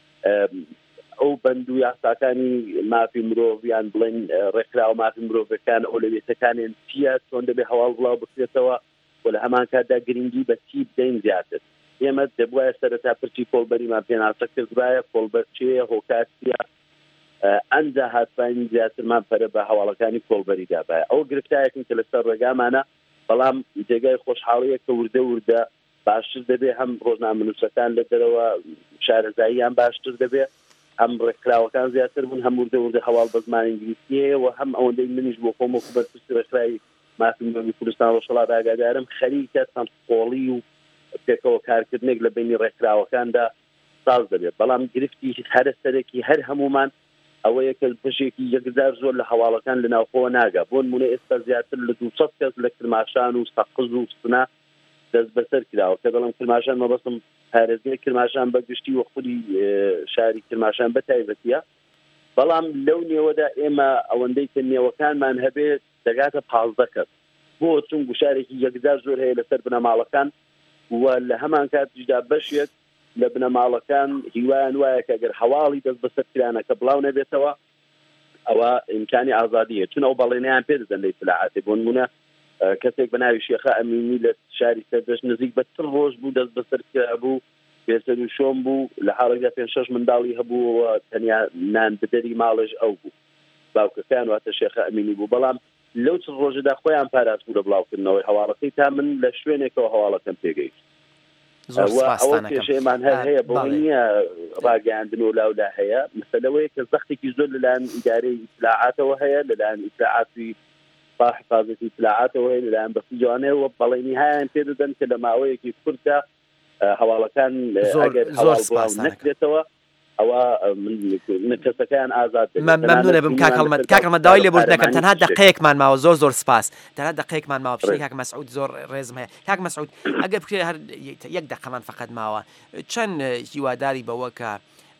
ئەو بەند و یاساکانی مافی مرۆڤ یان بڵێن ڕێکخراوە مافی مرۆڤەکان ئەولەویەتەکانیان چییە چۆن دەبێت هەواڵ بڵاو بکرێتەوە و لە هەمان کاتدا گرنگی بە چی بدەین زیاتر ئێمە دەبوایە سەرەتا پرسی کۆڵبەریمان پێناسە کردوایە کۆڵبەر چێە هۆکاتیە ئەنجا هاتوانی زیاترمان پەرە بە هەواڵەکانی کۆڵبەری دابایە ئەو گرفتایەکن کە لەسەر ڕێگامانە بەڵام جێگای خۆشحاڵیە کە وردە باشتر دەبێت هەم ڕۆژنامەنووسەکان لە دەرەوە شارەزاییان باشتر دەبێت هەم ڕێکخراوەکان زیاتر بوون هەم وردە هەواڵ بە زمانی ئینگلیسیەیە و هەم ئەوەندەی منیش بۆ خۆم وەکو بەرپرسی ڕێکخراوی مافی مرۆڤی کوردستان ڕۆژهەڵات ئاگادارم خەریکە تەنقۆڵی و پێکەوە کارکردنێک لە بینی ڕێکخراوەکاندا ساز دەبێت بەڵام گرفتی هەرە سەرەکی هەر هەمومان ئەوەیە کە پشێکی یەکدار زۆر لە هەواڵەکان لە ناوخۆوە ناگا بۆ نمونە ئێستا زیاتر لە 200 کەس لە کرماشان و سەقز و سنا دەست بەسەر کراوە کە دەڵم کرماشان مەبەستم پارێزگای کرماشان بەگشتی وە خودی شاری کرماشان بە تایبەتیە بەڵام لەو نێوەدا ئێمە ئەوەندەی کە نێوەکانمان هەبێت دەگاتە 15 کەس بۆ چونگو شارێکی یەکدار زۆر هەیە لەسەر بنەماڵەکان و لە هەمان کاتیشدا بەشێک لە بنەماڵەکان هیوایان وایە کە ئەگەر هەواڵی دەست بەسەر کرانە کە بڵاو نەبێتەوە ئەوە ئیمکانی ئازادیە چون ئەو بەڵێنیان پێ دەدەن لە ئیتلاعاتی بۆ نمونە کەسێک بەناوی شێخە ئەمینی لە شاری سەردەشت نزیک بە 3 ڕۆژ بوو دەست بەسەر کرابوو پێسەر و شۆم بوو لە حاڵێکدا 5-6 منداڵی هەبووەوە تەنیا نان بدەری ماڵش ئەو بوو باوکەکان واتە شێخە ئەمینی بوو بەڵام لەو 3 ڕۆژەدا خۆیان پاراست بوو لە بڵاوکردنەوەی هەواڵەکەی تا من لە شوێنێکەوە هەواڵەکەم پێگەیت ئەوە کێشەیەمان هەر هەیە بۆ نییە ڕاگەاندن و لاولا هەیە مەسەلەوەیە کە زەختێکی زۆر لەلایەن ئیدارەی ئیتلاعاتەوە هەیە لەلایەن ئیتلاعاتی حفاظەتی ئیتلاعاتەوە هەیە لەلایەن بەختی جوانەوە بەڵێنی هایان پێ دەدەن کە لە ماوەیەکی کورتدا هەواڵەکان ئەگەر هەواڵ بڵاو نەکرێتەوە ئەوە کەسەکەیان ئازاد مەمنونە بم کاکەڵمە داوای لێبوردن نەکەم تەنها دقەیەکمان ماوە زۆر سپاس تەنها دقەیەکمان ماوە پشتی کاک مەسعود زۆر ڕێزم هەیە کاک مەسعود ئەگەر بکرێت هەر یەک دقەمان فقط ماوە چەند هیواداری بەوە کە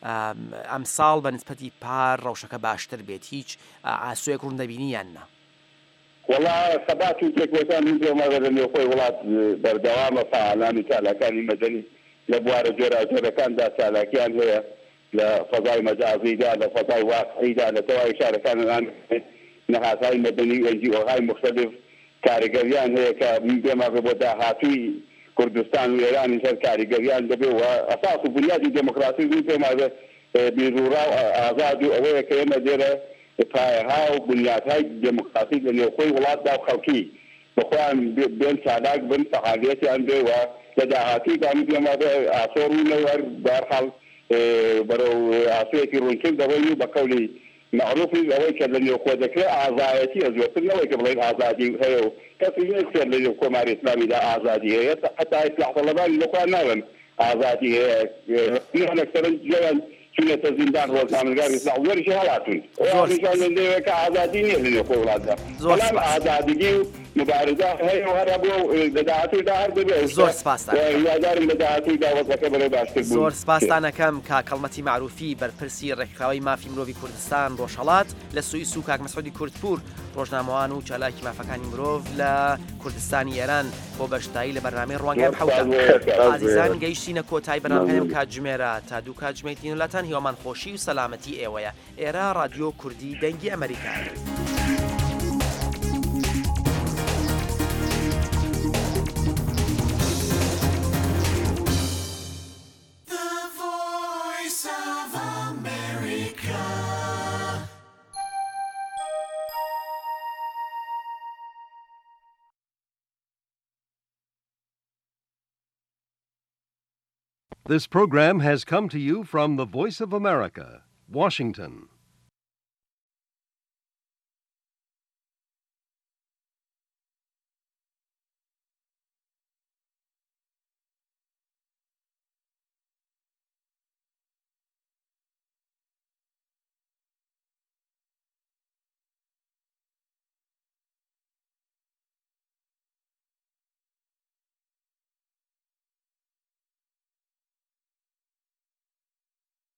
ئەم ساڵ بە نسبەتی پار ڕەوشەکە باشتر بێت هیچ ئاسوویەک ڕوون دەبینی یان نا وڵا سەبات و تێکۆتان هیچێمەگە لە نێوخۆی وڵات بەردەوامە فعالانی چالاکانی مەدەنی لە بوارە جۆراجۆرەکاندا چالاکیان هەیە لە فەزای مەجازیدا لە فەزای واقعیدا لە تەواوی شارەکانان نەهاتای مەدەنی ئەنجیۆهای مختلف کاریگەریان هەیە کە بێمەگە بۆ داهاتووی کوردستان و ئێرانی سەر کاریگەریان دەبێت و ئەساس و بنیادی دموکراسی بوو پێماگە بیرروڕا و ئازاد و ئەوەیە کە ئێمە دێرە پایەها و بنیادهای دموکراسی لە نێوخۆی وڵاتدا و خەڵکی بەخۆیان بێن چالاک بن فعالیەتیان بێ و لە داهاتوویدا پێماگە ئاسۆڕ و نەوەر بەرحاڵ بەرەو ئاسوویەکی ڕوونکرد دەبێت و بە قەولی معروفی ئەوەی کە لە نێوخۆ دەکرێت ئازایەتی ئەزۆرتر نەوەی کە بڵێن ئازادی هەیە و کەسی نەکرێت لە نێو کۆماری ئیسلامیدا ئازادی هەیە حتا ئیسلاح طەلەبانی لەخوا ناڵن ئازادی هەیە نەکسەرن جێیان چونێتە زیندان ڕۆژنامەنگاری ئیسلاح وەریشی هەڵاتوون ئەویشان لەوێکە ئازادی نییە لە نێوخۆی وڵاتدا بەڵام ئازادیگی و مبارزە هەیە و هەرە بۆ لەداهاتوویدا هەر دەبێت زۆر سپاس یادارم لەداهاتوویدا وەزەکە بەرەو باشتر بوو زۆر سپاسانەکەم کاکەڵمەتی معروفی بەرپرسی ڕێکخراوەی مافی مرۆڤی کوردستان ڕۆژهەڵات لە سوئیس و کاک مەسعودی کوردپور ڕۆژنامەوان و چالاکی مافەکانی مرۆڤ لە کوردستانی ئێران بۆ بەشداری لە بەرنامەی ڕوانگەی حەوتە عازیزان گەیشتینە کۆتایی بەرنامەکەم کاتژمێرە تا دوو کاتژمێری وڵاتان هیوامان خۆشی و سەلامەتی ئێوەیە ئێرە رادیۆ کوردی دەنگی ئەمریکا ئەمریکا. This program has come to you from the Voice of America, Washington.